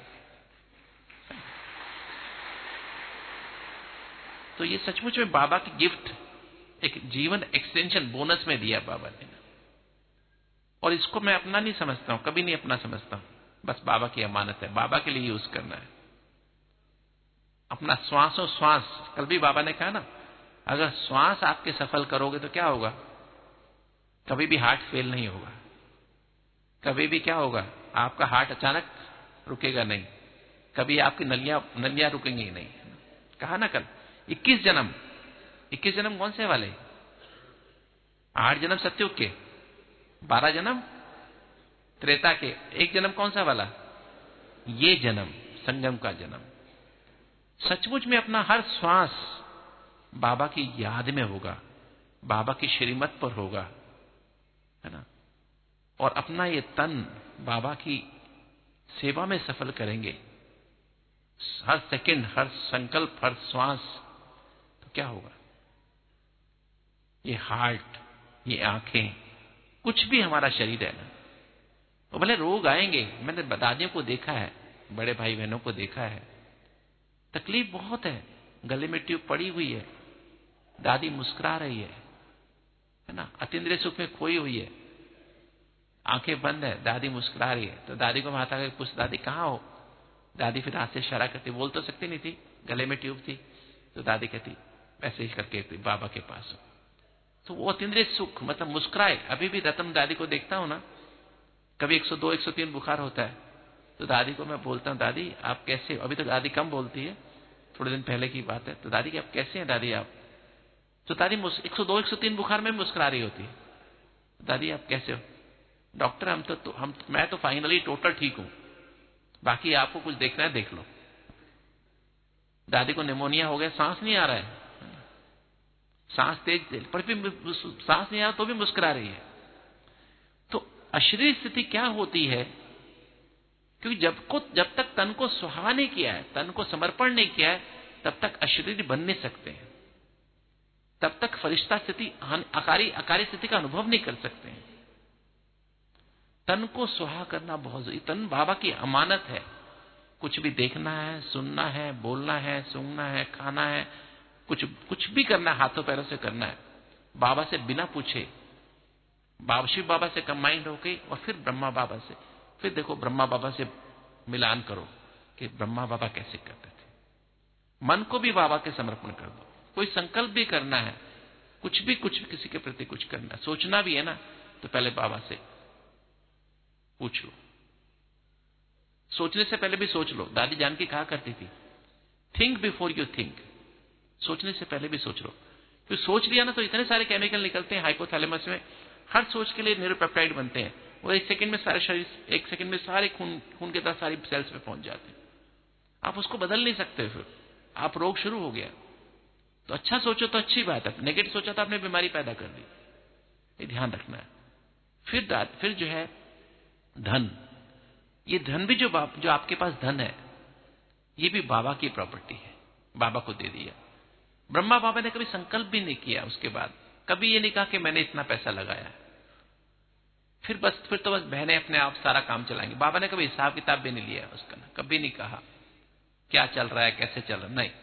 तो ये सचमुच में बाबा की गिफ्ट, एक जीवन एक्सटेंशन बोनस में दिया बाबा ने, और इसको मैं अपना नहीं समझता हूं, कभी नहीं अपना समझता हूं। बस बाबा की अमानत है, बाबा के लिए यूज करना है। अपना श्वासों श्वास, कल भी बाबा ने कहा ना, अगर श्वास आपके सफल करोगे तो क्या होगा? कभी भी हार्ट फेल नहीं होगा, कभी भी क्या होगा, आपका हार्ट अचानक रुकेगा नहीं, कभी आपकी नलियां रुकेंगी नहीं। कहा ना कल 21 जन्म कौन से वाले? 8 जन्म सत्युग के, 12 जन्म त्रेता के, 1 जन्म कौन सा वाला? ये जन्म संगम का जन्म। सचमुच में अपना हर श्वास बाबा की याद में होगा, बाबा की श्रीमत पर होगा, है ना, और अपना ये तन बाबा की सेवा में सफल करेंगे। हर सेकंड, हर संकल्प, हर श्वास, तो क्या होगा? ये हार्ट, ये आंखें, कुछ भी हमारा शरीर है ना, तो भले रोग आएंगे, मैंने दादियों को देखा है, बड़े भाई बहनों को देखा है, तकलीफ बहुत है, गले में ट्यूब पड़ी हुई है, दादी मुस्कुरा रही है ना, अतीन्द्रिय सुख में खोई हुई है, आंखें बंद है, दादी मुस्कुरा रही है। तो दादी को माता का पूछ, दादी कहाँ हो? दादी फिर हाथ से इशारा करती, बोल तो सकती नहीं थी, गले में ट्यूब थी। तो दादी कहती ऐसे ही करके बाबा के पास हो। तो वो अतीन्द्रिय सुख, मतलब मुस्कुराए। अभी भी रतन दादी को देखता हूं ना, कभी 102 103 बुखार होता है, तो दादी को मैं बोलता हूं, दादी आप कैसे हो? अभी तो दादी कम बोलती है, थोड़े दिन पहले की बात है। तो दादी कि आप कैसे हैं दादी आप? तो दादी 102 103 बुखार में मुस्कुरा रही होती है। दादी आप कैसे हो? डॉक्टर मैं तो फाइनली टोटल ठीक हूं, बाकी आपको कुछ देखना है देख लो। दादी को निमोनिया हो गया, सांस नहीं आ रहा है, सांस तेज, पर भी सांस नहीं आ रहा तो भी मुस्कुरा रही है। तो अशरीर स्थिति क्या होती है? क्योंकि जब तक तन को सुहा नहीं किया है, तन को समर्पण नहीं किया है, तब तक अशरीर बन नहीं सकते हैं, तब तक फरिश्ता स्थिति, अकारी स्थिति का अनुभव नहीं कर सकते हैं। तन को सुहा करना बहुत जरूरी। तन बाबा की अमानत है। कुछ भी देखना है, सुनना है, बोलना है, सूंघना है, खाना है, कुछ भी करना है, हाथों पैरों से करना है, बाबा से बिना पूछे, शिव बाबा से कंबाइंड होके, और फिर ब्रह्मा बाबा से। फिर देखो ब्रह्मा बाबा से मिलान करो कि ब्रह्मा बाबा कैसे करते थे। मन को भी बाबा के समर्पण कर दो। कोई संकल्प भी करना है, कुछ भी किसी के प्रति कुछ करना, सोचना भी है ना, तो पहले बाबा से पूछ लो। सोचने से पहले भी सोच लो। दादी जानकी कहा करती थी, थिंक बिफोर यू थिंक। सोचने से पहले भी सोच लो। फिर सोच लिया ना तो इतने सारे केमिकल निकलते हैं हाइपोथैलेमस में, हर सोच के लिए न्यूरोपेप्टाइड बनते हैं, और 1 सेकंड में सारे शरीर, 1 सेकंड में सारे खून के तरह सारी सेल्स में पहुंच जाते हैं। आप उसको बदल नहीं सकते। फिर आप रोग शुरू हो गया। तो अच्छा सोचो तो अच्छी बात है, नेगेटिव सोचा तो आपने बीमारी पैदा कर दी। ये ध्यान रखना है। फिर जो है धन, ये धन भी जो आपके पास धन है, ये भी बाबा की प्रॉपर्टी है, बाबा को दे दिया। ब्रह्मा बाबा ने कभी संकल्प भी नहीं किया, उसके बाद कभी ये नहीं कहा कि मैंने इतना पैसा लगाया। फिर तो बस बहनें अपने आप सारा काम चलाएंगी। बाबा ने कभी हिसाब किताब भी नहीं लिया उसका, कभी नहीं कहा क्या चल रहा है, कैसे चल रहा है, नहीं।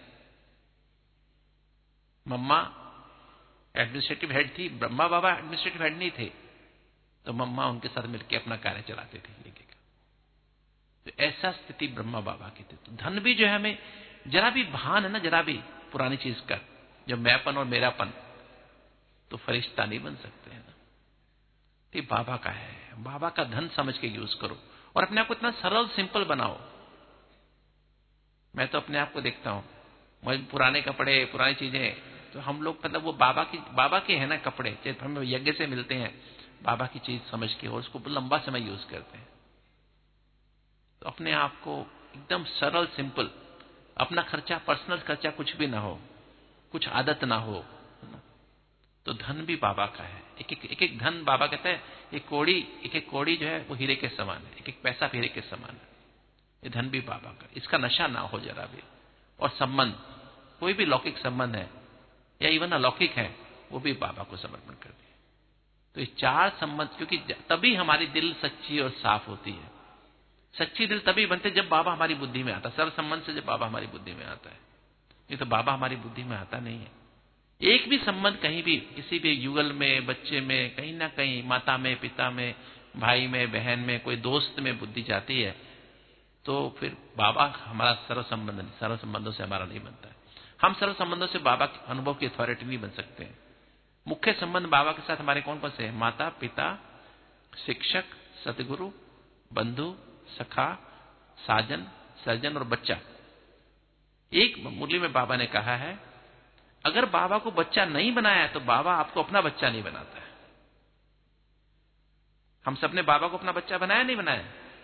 मम्मा एडमिनिस्ट्रेटिव हेड थी, ब्रह्मा बाबा एडमिनिस्ट्रेटिव हेड नहीं थे, तो मम्मा उनके साथ मिलकर अपना कार्य चलाते थे। तो ऐसा स्थिति ब्रह्मा बाबा की थी। तो धन भी जो है, हमें जरा भी भान है ना, जरा भी पुरानी चीज का, जो मैंपन और मेरापन, तो फरिश्ता नहीं बन सकते हैं ना। तो बाबा का है, बाबा का धन समझ के यूज करो, और अपने आप को इतना सरल सिंपल बनाओ। मैं तो अपने आप को देखता हूं, पुराने कपड़े, पुरानी चीजें, तो हम लोग मतलब वो बाबा के है ना कपड़े, हम यज्ञ से मिलते हैं, बाबा की चीज समझ के, और उसको लंबा समय यूज करते हैं। तो अपने आप को एकदम सरल सिंपल, अपना खर्चा, पर्सनल खर्चा कुछ भी ना हो, कुछ आदत ना हो, तो धन भी बाबा का है। एक धन, बाबा कहता है एक कौड़ी जो है वो हीरे के समान है, एक पैसा हीरे के समान है। ये धन भी बाबा का, इसका नशा ना हो जरा भी। और संबंध, कोई भी लौकिक संबंध है या इवन अलौकिक है, वो भी बाबा को समर्पण कर दिए। तो ये 4 संबंध, क्योंकि तभी हमारी दिल सच्ची और साफ होती है। सच्ची दिल तभी बनते जब बाबा हमारी बुद्धि में आता है, सर्व संबंध से जब बाबा हमारी बुद्धि में आता है। नहीं तो बाबा हमारी बुद्धि में आता नहीं है। एक भी संबंध कहीं भी, किसी भी युगल में, बच्चे में, कहीं ना कहीं माता में, पिता में, भाई में, बहन में, कोई दोस्त में बुद्धि जाती है, तो फिर बाबा हमारा सर्व संबंधों से हमारा नहीं बनता है। हम सर्व संबंधों से बाबा के अनुभव की अथॉरिटी नहीं बन सकते हैं। मुख्य संबंध बाबा के साथ हमारे कौन कौन से हैं? माता, पिता, शिक्षक, सतगुरु, बंधु, सखा, साजन, सर्जन और बच्चा। एक मुरली में बाबा ने कहा है, अगर बाबा को बच्चा नहीं बनाया तो बाबा आपको अपना बच्चा नहीं बनाता है। हम सबने बाबा को अपना बच्चा बनाया नहीं बनाया?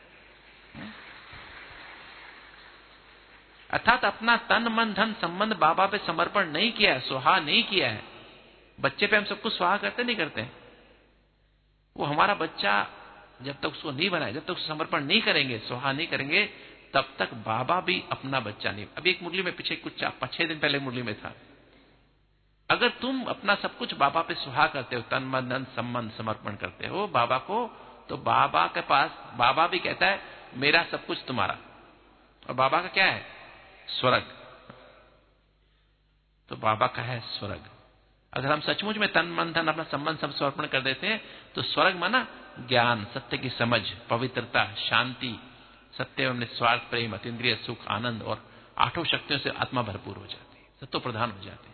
अर्थात अपना तन मन धन संबंध बाबा पे समर्पण नहीं किया है, सुहा नहीं किया है। बच्चे पे हम सब कुछ सुहा करते नहीं करते? वो हमारा बच्चा जब तक उसको नहीं बनाए, जब तक उसको समर्पण नहीं करेंगे, सुहा नहीं करेंगे, तब तक बाबा भी अपना बच्चा नहीं। अभी एक मुरली में पीछे कुछ 6 दिन पहले मुरली में था, अगर तुम अपना सब कुछ बाबा पे सुहा करते हो, तन मन धन संबंध समर्पण करते हो बाबा को, तो बाबा के पास, बाबा भी कहता है मेरा सब कुछ तुम्हारा। और बाबा का क्या है? स्वर्ग। तो बाबा का है स्वर्ग। अगर हम सचमुच में तन मन धन अपना संबंध सब समर्पण कर देते हैं, तो स्वर्ग माना ज्ञान, सत्य की समझ, पवित्रता, शांति, सत्य एवं निस्वार्थ प्रेम, अतीन्द्रिय सुख, आनंद और 8 शक्तियों से आत्मा भरपूर हो जाती है, सत्तो प्रधान हो जाती है।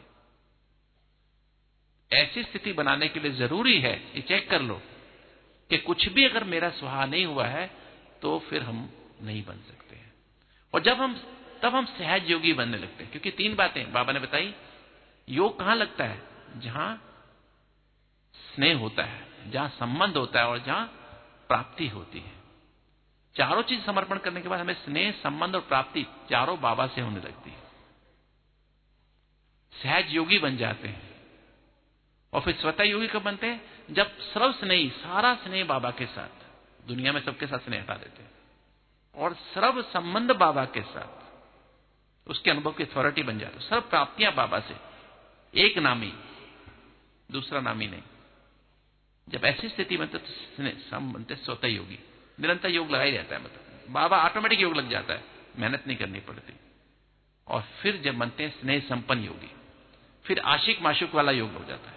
ऐसी स्थिति बनाने के लिए जरूरी है, ये चेक कर लो कि कुछ भी अगर मेरा सुहा नहीं हुआ है तो फिर हम नहीं बन सकते हैं। और तब हम सहज योगी बनने लगते हैं। क्योंकि 3 बातें बाबा ने बताई। योग कहां लगता है? जहां स्नेह होता है, जहां संबंध होता है और जहां प्राप्ति होती है। चारों चीज समर्पण करने के बाद हमें स्नेह, संबंध और प्राप्ति चारों बाबा से होने लगती है। सहज योगी बन जाते हैं। और फिर स्वतः योगी कब बनते हैं? जब सर्व स्नेही, सारा स्नेह बाबा के साथ, दुनिया में सबके साथ स्नेह हटा देते हैं, और सर्व संबंध बाबा के साथ, उसके अनुभव की अथॉरिटी बन जाते हैं। सर्व प्राप्तियां बाबा से, एक नामी, दूसरा नामी नहीं। जब ऐसी स्थिति बनते तो हम बनते स्वतः योगी। निरंतर योग लगा ही रहता है, मतलब बाबा ऑटोमेटिक योग लग जाता है, मेहनत नहीं करनी पड़ती। और फिर जब बनते हैं स्नेह संपन्न योगी, फिर आशिक माशुक वाला योग हो जाता है।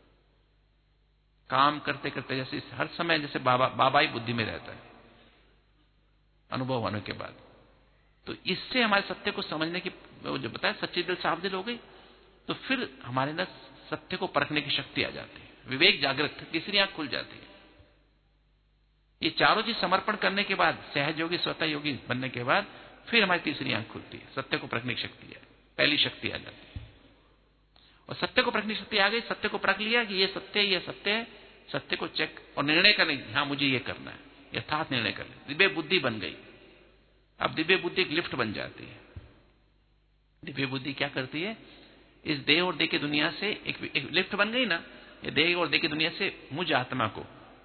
काम करते करते जैसे हर समय जैसे बाबा ही बुद्धि में रहता है अनुभव होने के बाद। तो इससे हमारे सत्य को समझने की, जो बताया, सच्ची दिल साफ दिल हो गई, तो फिर हमारे अंदर सत्य को परखने की शक्ति आ जाती है, विवेक जागृत, तीसरी आंख खुल जाती है। ये चारों चीज समर्पण करने के बाद, सहज योगी स्वतः योगी बनने के बाद, फिर हमारी तीसरी आंख खुलती है, सत्य को परखने की शक्ति है, पहली शक्ति आ जाती है। और सत्य को परखने की शक्ति आ गई, सत्य को परख लिया कि ये सत्य है, ये सत्य है, सत्य को चेक और निर्णय करने, हाँ मुझे ये करना है, यथार्थ निर्णय कर ले। दिव्य बुद्धि बन गई। अब दिव्य बुद्धि एक लिफ्ट बन जाती है। दिव्य बुद्धि क्या करती है? इस देह और देह की दुनिया से एक लिफ्ट बन गई ना, ये देह और देह की दुनिया से मुझ आत्मा को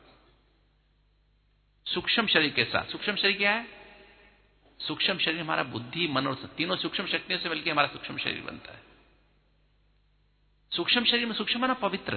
सूक्ष्म शरीर के साथ, सूक्ष्म शरीर क्या है? सूक्ष्म शरीर हमारा बुद्धि, मन और तीनों सूक्ष्म शक्तियों से मिलकर हमारा सूक्ष्म शरीर बनता है। सूक्ष्म शरीर में सूक्ष्म माना पवित्र।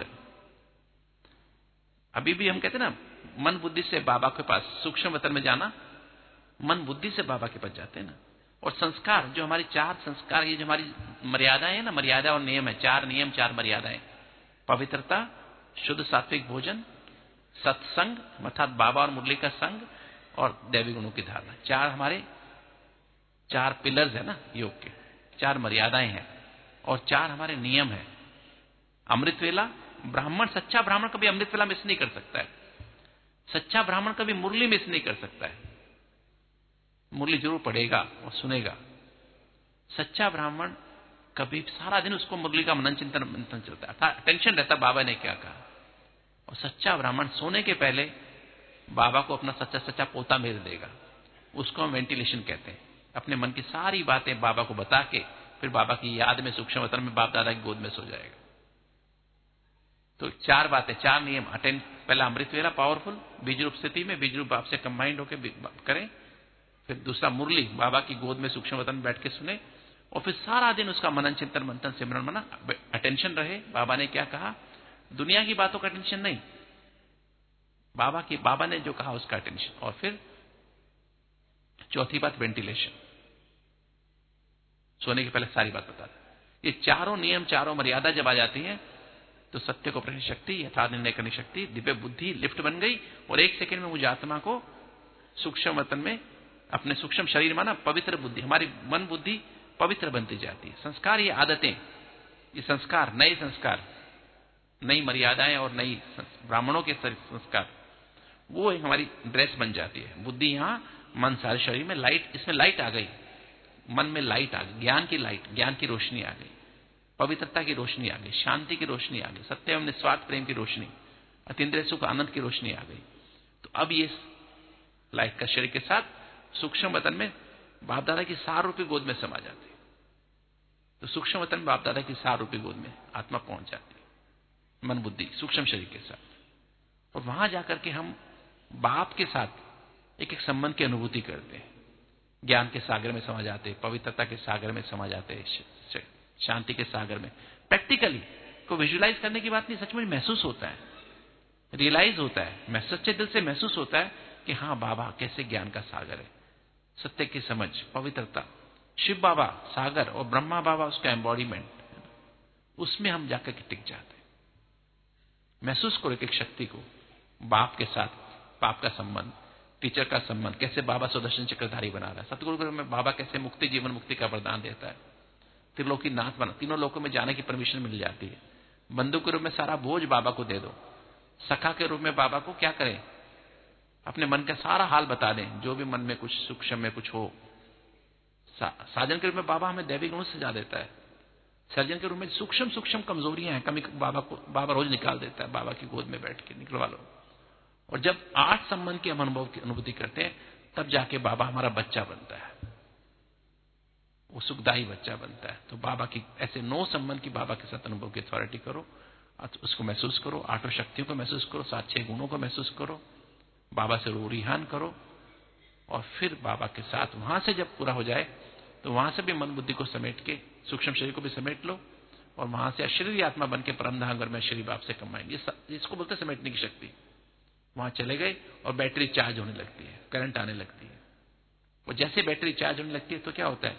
अभी भी हम कहते हैं ना, मन बुद्धि से बाबा के पास, सूक्ष्म वतन में जाना, मन बुद्धि से बाबा के पास जाते हैं ना। और संस्कार, जो हमारी 4 संस्कार, ये जो हमारी मर्यादाएं है ना, मर्यादा और नियम है, 4 नियम 4 मर्यादाएं, पवित्रता, शुद्ध सात्विक भोजन, सत्संग अर्थात बाबा और मुरली का संग, और दैवी गुणों की धारणा। 4 हमारे 4 पिलर्स है ना योग के, 4 मर्यादाएं हैं और 4 हमारे नियम है। अमृत वेला, ब्राह्मण, सच्चा ब्राह्मण कभी अमृत वेला मिस नहीं कर सकता है। सच्चा ब्राह्मण कभी मुरली मिस नहीं कर सकता है, मुरली जरूर पढ़ेगा और सुनेगा। सच्चा ब्राह्मण कभी, सारा दिन उसको मुरली का मनन चिंतन चलता है, टेंशन रहता बाबा ने क्या कहा। और सच्चा ब्राह्मण सोने के पहले बाबा को अपना सच्चा सच्चा पोता मेल देगा, उसको हम वेंटिलेशन कहते हैं। अपने मन की सारी बातें बाबा को बता के फिर बाबा की याद में सूक्ष्म वतन में बाप दादा की गोद में सो जाएगा। तो 4 बातें, 4 नियम अटेंड। पहला अमृत वेला पावरफुल, बीज रूप स्थिति में बीज रूप बाप से कंबाइंड होकर करें। फिर दूसरा मुरली, बाबा की गोद में सूक्ष्म वतन में बैठ के सुने। और फिर सारा दिन उसका मनन चिंतन मंथन सिमरन मना अटेंशन रहे, बाबा ने क्या कहा। दुनिया की बातों का टेंशन नहीं, बाबा ने जो कहा उसका अटेंशन। और फिर चौथी बात वेंटिलेशन, सोने के पहले सारी बात बता दे। ये चारों नियम, चारों मर्यादा जब आ जाती हैं तो सत्य को प्रश्न शक्ति, यथार्थ निर्णय करने शक्ति, दिव्य बुद्धि लिफ्ट बन गई और 1 सेकंड में मुझे आत्मा को सूक्ष्म वतन में, अपने सूक्ष्म शरीर माना पवित्र बुद्धि, हमारी मन बुद्धि पवित्र बनती जाती है। संस्कार, ये आदतें, ये संस्कार, नए संस्कार, नई मर्यादाएं और नई ब्राह्मणों के संस्कार, वो एक हमारी ड्रेस बन जाती है। बुद्धि यहां, मन सारे शरीर में, लाइट, इसमें लाइट आ गई, मन में लाइट आ गई, ज्ञान की लाइट, ज्ञान की रोशनी आ गई, पवित्रता की रोशनी आ गई, शांति की रोशनी आ गई, सत्य एवं निस्वार्थ प्रेम की रोशनी, अतीन्द्रिय सुख आनंद की रोशनी आ गई। तो अब ये लाइट का शरीर के साथ सूक्ष्म वतन में बाप दादा की सार रूपी गोद में समा जाती है। तो सूक्ष्म वतन में बाप दादा की सार रूपी गोद में आत्मा पहुंच जाती है, मन बुद्धि सूक्ष्म शरीर के साथ। और वहां जाकर के हम बाप के साथ एक एक संबंध की अनुभूति करते हैं, ज्ञान के सागर में समा जाते हैं, पवित्रता के सागर में समा जाते हैं, शांति के सागर में। प्रैक्टिकली को विजुलाइज करने की बात नहीं, सच में महसूस होता है, रियलाइज होता है, मैं सच्चे दिल से महसूस होता है कि हाँ बाबा कैसे ज्ञान का सागर है, सत्य की समझ, पवित्रता, शिव बाबा सागर और ब्रह्मा बाबा उसका एम्बॉडीमेंट, उसमें हम जाकर के टिक जाते हैं। महसूस करो एक शक्ति को, बाप के साथ बाप का संबंध, टीचर का संबंध, कैसे बाबा सुदर्शन चक्रधारी बना रहा है, सतगुरु में बाबा कैसे मुक्ति, जीवन मुक्ति का वरदान देता है, त्रिलोकी नाथ बना, तीनों लोकों में जाने की परमिशन मिल जाती है। बंधु के रूप में सारा बोझ बाबा को दे दो, सखा के रूप में बाबा को क्या करें, अपने मन का सारा हाल बता दें, जो भी मन में कुछ सूक्ष्म में कुछ हो। साजन के रूप में बाबा हमें दैविक गुण सजा देता है, सर्जन के रूप में सूक्ष्म सूक्ष्म कमजोरियां हैं, कमी बाबा रोज निकाल देता है, बाबा की गोद में बैठ के निकलवा लो। और जब 8 संबंध के हम अनुभव की अनुभूति करते हैं, तब जाके बाबा हमारा बच्चा बनता है, वो सुखदायी बच्चा बनता है। तो बाबा की ऐसे 9 संबंध की बाबा के साथ अनुभव की अथॉरिटी करो, उसको महसूस करो, 8 शक्तियों को महसूस करो, 7-6 गुणों को महसूस करो, बाबा से रूरिहान करो। और फिर बाबा के साथ वहां से जब पूरा हो जाए तो वहां से भी मन बुद्धि को समेट के सूक्ष्म शरीर को भी समेट लो, और वहां से अशरीरी आत्मा बन के परम धाम घर में शरीर बाप से कमाएंगे। इसको बोलते समेटने की शक्ति। वहां चले गए और बैटरी चार्ज होने लगती है, करंट आने लगती है। और जैसे बैटरी चार्ज होने लगती है तो क्या होता है,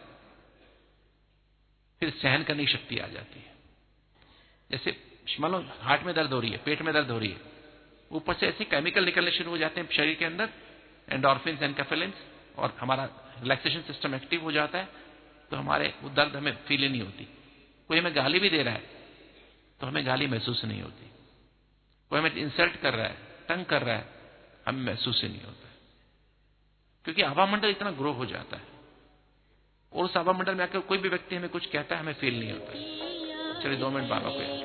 फिर सहन करने की शक्ति आ जाती है। जैसे मान लो हार्ट में दर्द हो रही है, पेट में दर्द हो रही है, ऊपर से ऐसे केमिकल निकलने शुरू हो जाते हैं शरीर के अंदर, एंडोर्फिन्स, एनकेफेलिन्स, और हमारा रिलैक्सेशन सिस्टम एक्टिव हो जाता है, तो हमारे वो दर्द हमें फील ही नहीं होती। कोई हमें गाली भी दे रहा है तो हमें गाली महसूस नहीं होती, कोई हमें इंसल्ट कर रहा है, तंग कर रहा है, हमें महसूस ही नहीं होता, क्योंकि आभा मंडल इतना ग्रो हो जाता है। और उस आभा मंडल में आकर कोई भी व्यक्ति हमें कुछ कहता है, हमें फील नहीं होता। चलिए 2 मिनट बाबा को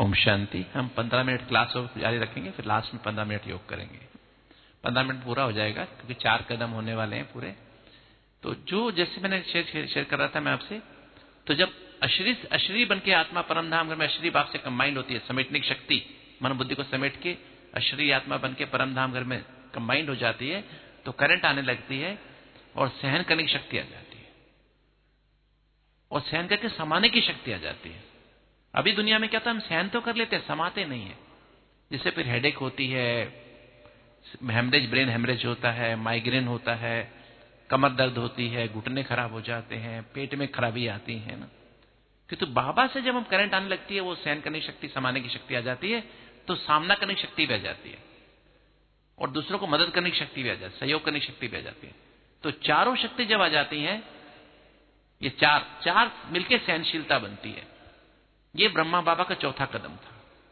ओम शांति। हम 15 मिनट क्लास जारी रखेंगे, फिर लास्ट में 15 मिनट योग करेंगे। 15 मिनट पूरा हो जाएगा क्योंकि 4 कदम होने वाले हैं पूरे। तो जो जैसे मैंने शेयर कर रहा था मैं आपसे, तो जब अशरीर बन के आत्मा परम धाम घर में अशरीर भाव से कंबाइंड होती है, समेटने की शक्ति मन बुद्धि को समेट के अशरीर आत्मा बन के परम धाम घर में कंबाइंड हो जाती है, तो करंट आने लगती है और सहन करने की शक्ति आ जाती है और सहन करके समाने की शक्ति आ जाती है। अभी दुनिया में क्या था, हम सहन तो कर लेते हैं, समाते नहीं है। जिससे फिर हेडेक होती है, हेमरेज, ब्रेन हेमरेज होता है, माइग्रेन होता है, कमर दर्द होती है, घुटने खराब हो जाते हैं, पेट में खराबी आती है ना। क्योंकि बाबा से जब हम करंट आने लगती है, वो सहन करने की शक्ति, समाने की शक्ति आ जाती है, तो सामना करने की शक्ति भी आ जाती है और दूसरों को मदद करने की शक्ति भी आ जाती है, सहयोग करने की शक्ति भी आ जाती है। तो चारों शक्ति जब आ जाती हैं, ये चार मिलकर सहनशीलता बनती है। ये ब्रह्मा बाबा का चौथा कदम था।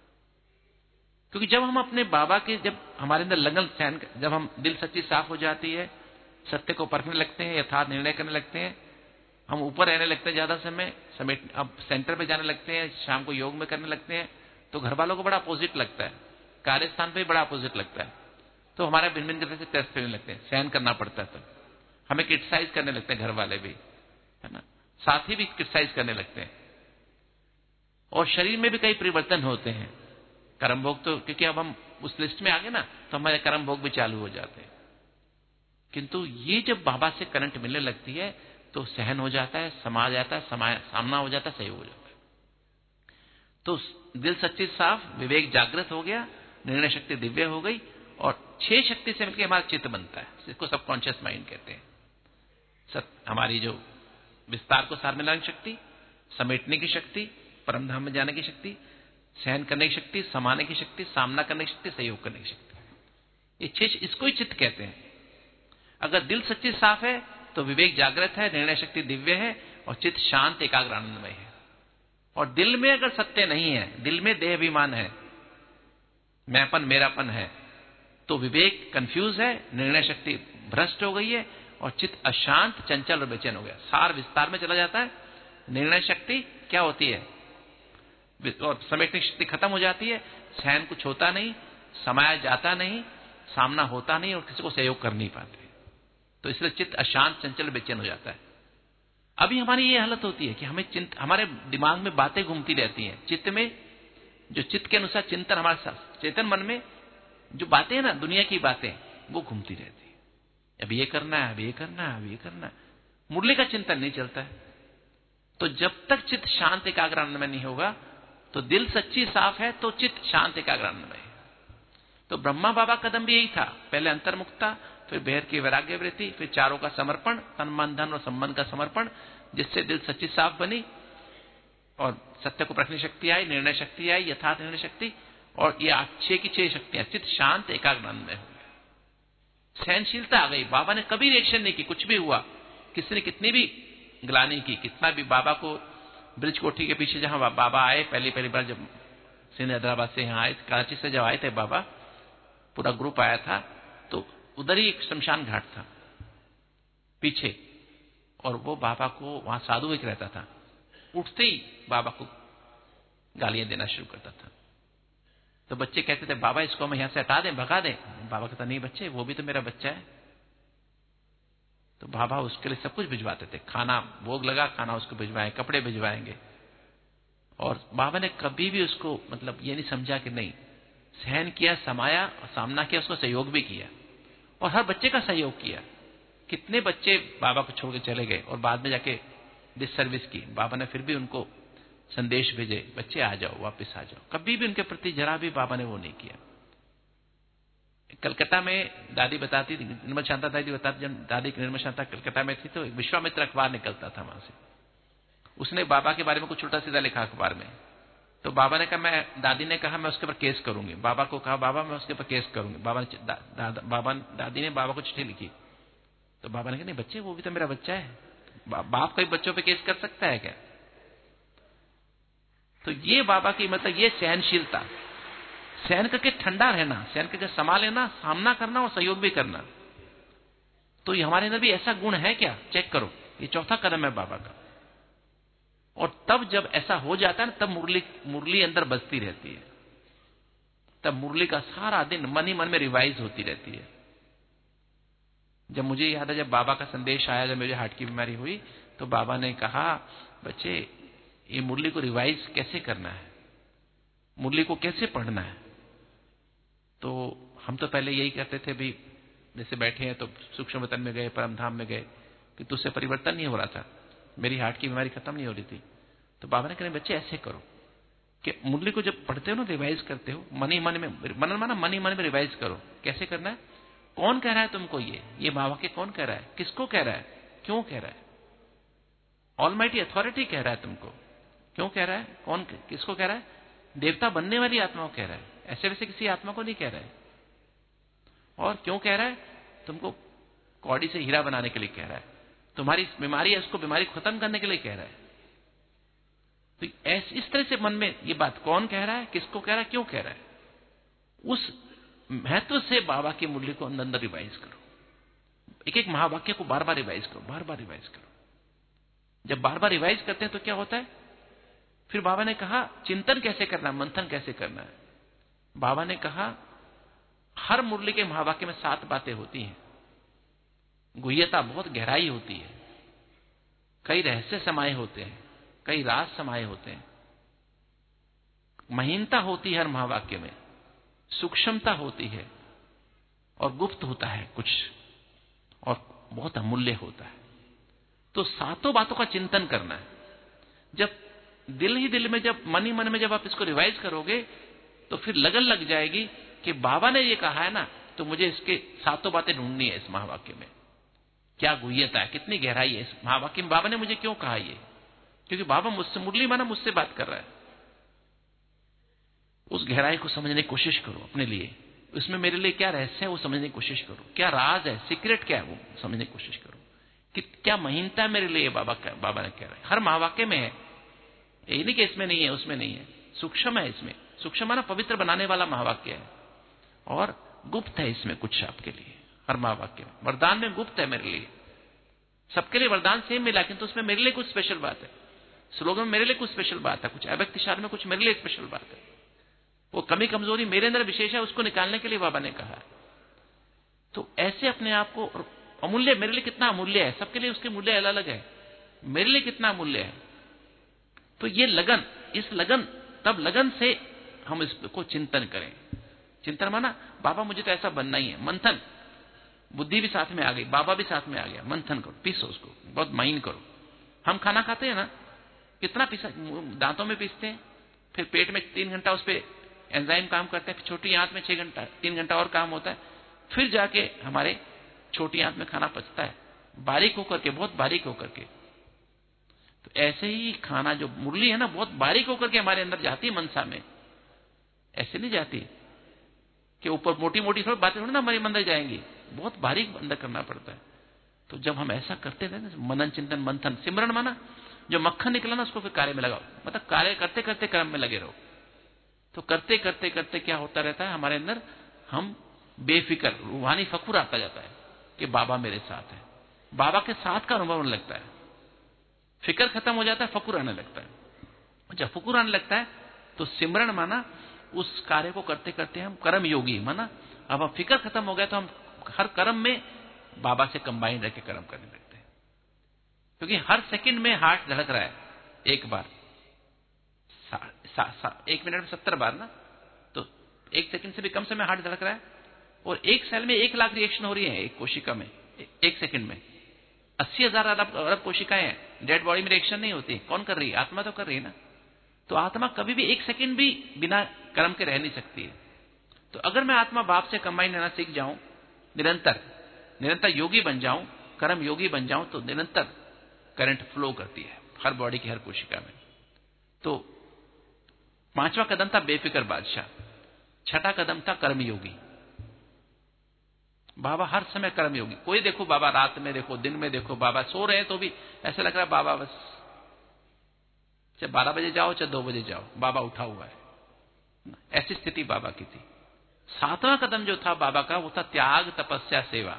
क्योंकि जब हम अपने बाबा के, जब हमारे अंदर लगन सहन, जब हम दिल सच्ची साफ हो जाती है, सत्य को परखने लगते हैं, यथार्थ निर्णय करने लगते हैं, हम ऊपर रहने लगते हैं ज्यादा समय, अब सेंटर पे जाने लगते हैं, शाम को योग में करने लगते हैं, तो घर वालों को बड़ा अपोजिट लगता है, कार्यस्थान पे भी बड़ा अपोजिट लगता है। तो हमारे भिन्न भिन्न तरह से टेस्ट करने लगते हैं, सहन करना पड़ता है। तब हमें क्रिटिसाइज करने लगते हैं घर वाले भी, है ना, साथी भी क्रिटिसाइज करने लगते हैं। और शरीर में भी कई परिवर्तन होते हैं। कर्म भोग तो, क्योंकि अब हम उस लिस्ट में आ गए ना, तो हमारे कर्म भोग भी चालू हो जाते हैं। किंतु ये जब बाबा से करंट मिलने लगती है, तो सहन हो जाता है, समा जाता है, सामना हो जाता है, सहयोग हो जाता है। तो दिल सच्ची साफ, विवेक जागृत हो गया, निर्णय शक्ति दिव्य हो गई, और 6 शक्ति से मिलकर हमारा चित्त बनता है, जिसको सबकॉन्शियस माइंड कहते हैं। हमारी जो विस्तार को सार में लाने की शक्ति, समेटने की शक्ति, परम धाम में जाने की शक्ति, सहन करने की शक्ति, समाने की शक्ति, सामना करने की शक्ति, सहयोग करने की शक्ति, ये 6, इसको ही चित्त कहते हैं। अगर दिल सच्ची साफ है तो विवेक जागृत है, निर्णय शक्ति दिव्य है, और चित्त शांत एकाग्र आनंदमय है। और दिल में अगर सत्य नहीं है, दिल में देह अभिमान है, मैंपन मेरापन है, तो विवेक कंफ्यूज है, निर्णय शक्ति भ्रष्ट हो गई है, और चित्त अशांत, चंचल और बेचैन हो गया, सार विस्तार में चला जाता है। निर्णय शक्ति क्या होती है, और समेटने की शक्ति खत्म हो जाती है, सहन कुछ होता नहीं, समाया जाता नहीं, सामना होता नहीं, और किसी को सहयोग कर नहीं पाते। तो इसलिए चित्त अशांत, चंचल, बेचैन हो जाता है। अभी हमारी ये हालत होती है कि हमारे दिमाग में बातें घूमती रहती हैं, चित्त में, जो चित्त के अनुसार चिंतन, हमारे चेतन मन में जो बातें हैं ना, दुनिया की बातें, वो घूमती रहती है। अब ये करना है, अब ये करना है, अब ये करना है, मुरली का चिंतन नहीं चलता है। तो जब तक चित्त शांत एकाग्र आनंद में नहीं होगा, तो दिल सच्ची साफ है तो चित्त शांत एकाग्र आनंद में है। तो ब्रह्मा बाबा कदम भी यही था, पहले अंतर्मुक्ता, फिर बेहद की वैराग्य वृत्ति, फिर चारों का समर्पण, तन मन धन और संबंध का समर्पण, जिससे दिल सच्ची साफ बनी और सत्य को परखने शक्ति आई, निर्णय शक्ति आई, यथार्थ निर्णय शक्ति, और ये 6 की 6 शक्तियां, चित्त शांत एकाग्र आनंद में हो गया, सहनशीलता आ गई। बाबा ने कभी रिएक्शन नहीं की, कुछ भी हुआ, किसी ने कितनी भी ग्लानि की, कितना भी बाबा को ब्रिज कोठी के पीछे जहां बाबा आए पहली बार, जब सिंध हैदराबाद से यहाँ आए, कराची से जब आए थे बाबा, पूरा ग्रुप आया था, तो उधर ही एक शमशान घाट था पीछे, और वो बाबा को, वहां साधु एक रहता था, उठते ही बाबा को गालियां देना शुरू करता था। तो बच्चे कहते थे, बाबा इसको हम यहां से हटा दें, भगा दें। बाबा कहता, नहीं बच्चे, वो भी तो मेरा बच्चा है। तो बाबा उसके लिए सब कुछ भिजवाते थे, खाना, भोग लगा, खाना उसको भिजवाएं, कपड़े भिजवाएंगे। और बाबा ने कभी भी उसको, मतलब ये नहीं समझा कि नहीं, सहन किया, समाया और सामना किया, उसको सहयोग भी किया, और हर बच्चे का सहयोग किया। कितने बच्चे बाबा को छोड़ के चले गए और बाद में जाके डिससर्विस की, बाबा ने फिर भी उनको संदेश भेजे, बच्चे आ जाओ, वापस आ जाओ। कभी भी उनके प्रति जरा भी बाबा ने वो नहीं किया। कलकत्ता में दादी बताती थी, निर्मल शांता दादी बताती, जब दादी निर्मल शांता कलकत्ता में थी, तो विश्वामित्र अखबार निकलता था वहां से, उसने बाबा के बारे में कुछ उल्टा सीधा लिखा अखबार में। तो बाबा ने कहा, दादी ने कहा मैं उसके ऊपर केस करूंगी। बाबा को कहा, बाबा मैं उसके ऊपर केस करूंगी। दादी ने बाबा को चिट्ठी लिखी। तो बाबा ने कहा, नहीं बच्चे, वो भी तो मेरा बच्चा है, बाप कई बच्चों पे केस कर सकता है क्या? तो ये बाबा की, मतलब ये सहनशीलता, सहन करके ठंडा रहना, सहन करके समा लेना, सामना करना और सहयोग भी करना। तो ये हमारे अंदर भी ऐसा गुण है क्या? चेक करो, ये चौथा कदम है बाबा का। और तब जब ऐसा हो जाता है ना, तब मुरली अंदर बजती रहती है। तब मुरली का सारा दिन मन ही मन में रिवाइज होती रहती है। जब मुझे याद है, जब बाबा का संदेश आया, जब मुझे हार्ट की बीमारी हुई, तो बाबा ने कहा, बच्चे ये मुरली को रिवाइज कैसे करना है, मुरली को कैसे पढ़ना है। तो हम तो पहले यही कहते थे भी, जैसे बैठे हैं तो सूक्ष्म वतन में गए, परम धाम में गए, कि तुझसे परिवर्तन नहीं हो रहा था, मेरी हार्ट की बीमारी खत्म नहीं हो रही थी। तो बाबा ने कहा, बच्चे ऐसे करो कि मुरली को जब पढ़ते हो ना, रिवाइज करते हो, मन ही मन में रिवाइज करो। कैसे करना है? कौन कह रहा है तुमको ये महावाक्य कौन कह रहा है, किसको कह रहा है, क्यों कह रहा है? ऑलमाइटी अथॉरिटी कह रहा है तुमको। क्यों कह रहा है? कौन किसको कह रहा है? देवता बनने वाली आत्मा को कह रहा है, ऐसे वैसे किसी आत्मा को नहीं कह रहा है। और क्यों कह रहा है? तुमको कौड़ी से हीरा बनाने के लिए कह रहा है, तुम्हारी बीमारी है उसको बीमारी खत्म करने के लिए कह रहा है। तो इस तरह से मन में ये बात कौन कह रहा है, किसको कह रहा है, क्यों कह रहा है, उस महत्व से बाबा की मुरली को अंदर अंदर रिवाइज करो। एक एक महावाक्य को बार बार रिवाइज करो, बार बार रिवाइज करो। जब बार बार रिवाइज करते हैं तो क्या होता है? फिर बाबा ने कहा चिंतन कैसे करना है, मंथन कैसे करना है। बाबा ने कहा हर मुरली के महावाक्य में 7 बातें होती हैं। गुह्यता बहुत गहराई होती है, कई रहस्य समाये होते हैं, कई राज समाये होते हैं, महीनता होती है हर महावाक्य में, सूक्ष्मता होती है, और गुप्त होता है कुछ, और बहुत अमूल्य होता है। तो 7 बातों का चिंतन करना है। जब दिल ही दिल में, जब मन ही मन में जब आप इसको रिवाइज करोगे, तो फिर लगन लग जाएगी कि बाबा ने ये कहा है ना, तो मुझे इसके 7 बातें ढूंढनी है इस महावाक्य में। क्या गुह्यता है, कितनी गहराई है इस महावाक्य में, बाबा ने मुझे क्यों कहा ये? क्योंकि बाबा मुझसे, मुरली माना मुझसे बात कर रहा है। उस गहराई को समझने की कोशिश करो अपने लिए, उसमें मेरे लिए क्या रहस्य है वो समझने की कोशिश करो, क्या राज है, सीक्रेट क्या है वो समझने की कोशिश करो, कि क्या महीनता है मेरे लिए बाबा ने कह रहा है। हर महावाक्य में है, ये नहीं कि इसमें नहीं है उसमें नहीं है, सूक्ष्म है इसमें। सूक्ष्म माना पवित्र बनाने वाला महावाक्य है, और गुप्त है इसमें कुछ आपके लिए। हर महावाक्य में वरदान में गुप्त है मेरे लिए। सबके लिए वरदान सेम मिला, किंतु उसमें मेरे लिए कुछ स्पेशल बात है, स्लोगन में मेरे लिए कुछ स्पेशल बात है, कुछ अव्यक्तिसार में कुछ मेरे लिए स्पेशल बात है। वो कमी कमजोरी मेरे अंदर विशेष है, उसको निकालने के लिए बाबा ने कहा। तो ऐसे अपने आप को, अमूल्य मेरे लिए कितना अमूल्य है, सबके लिए उसके मूल्य अलग अलग है, मेरे लिए कितना अमूल्य है। तो ये लगन, इस लगन, तब लगन से हम इसको चिंतन करें। चिंतन माना बाबा मुझे तो ऐसा बनना ही है। मंथन, बुद्धि भी साथ में आ गई, बाबा भी साथ में आ गया। मंथन करो, पीसो उसको, बहुत महीन करो। हम खाना खाते हैं ना, कितना पीसा, दांतों में पीसते हैं, फिर पेट में 3 घंटा उस पर एंजाइम काम करते हैं, फिर छोटी आंत में 6 घंटा, 3 घंटा और काम होता है, फिर जाके हमारे छोटी आंत में खाना पचता है, बारीक होकर के, बहुत बारीक होकर के। तो ऐसे ही खाना, जो मुरली है ना, बहुत बारीक होकर के हमारे अंदर जाती है मनसा में, ऐसे नहीं जाती कि ऊपर मोटी मोटी थोड़ी बातें थोड़ी ना हमारे अंदर जाएंगी, बहुत बारीक अंदर करना पड़ता है। तो जब हम ऐसा करते थे ना, मनन चिंतन मंथन, सिमरन माना जो मक्खन निकला ना उसको फिर कार्य में लगाओ, मतलब कार्य करते करते कर्म में लगे रहो। तो करते करते करते क्या होता रहता है हमारे अंदर, हम बेफिक्र, रूहानी फखुर आता जाता है कि बाबा मेरे साथ है, बाबा के साथ का अनुभव होने लगता है। फिक्र खत्म हो जाता है, फकुर आने लगता है। जब फकुर आने लगता है तो सिमरन माना उस कार्य को करते करते हम कर्म योगी माना, अब हम फिक्र खत्म हो गया तो हम हर कर्म में बाबा से कंबाइन रह के कर्म करने लगते हैं। क्योंकि हर सेकंड में हार्ट धड़क रहा है, एक बार 1 मिनट में 70 बार ना, तो 1 सेकंड से भी कम समय हार्ट धड़क रहा है, और 1 सेल में 1 लाख रिएक्शन हो रही है एक कोशिका में, 1 सेकंड में 80,000 अरब कोशिकाएं हैं, डेड बॉडी में रिएक्शन नहीं होती। कौन कर रही है? आत्मा तो कर रही है ना। तो आत्मा कभी भी 1 सेकंड भी बिना कर्म के रह नहीं सकती है। तो अगर मैं आत्मा बाप से कंबाइन रहना सीख जाऊं, निरंतर योगी बन जाऊं, कर्म योगी बन जाऊं, तो निरंतर करंट फ्लो करती है हर बॉडी की हर कोशिका में। तो 5वां कदम था बेफिक्र बादशाह, 6ठा कदम था कर्मयोगी। बाबा हर समय कर्मयोगी। कोई देखो बाबा रात में देखो, दिन में देखो, बाबा सो रहे हैं तो भी ऐसा लग रहा है बाबा बस, चाहे 12 बजे जाओ चाहे 2 बजे जाओ, बाबा उठा हुआ है। ऐसी स्थिति बाबा की थी। 7वां कदम जो था बाबा का, वो था त्याग, तपस्या, सेवा।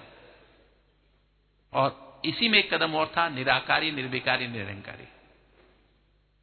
और इसी में एक कदम और था, निराकारी, निर्विकारी, निरंकारी।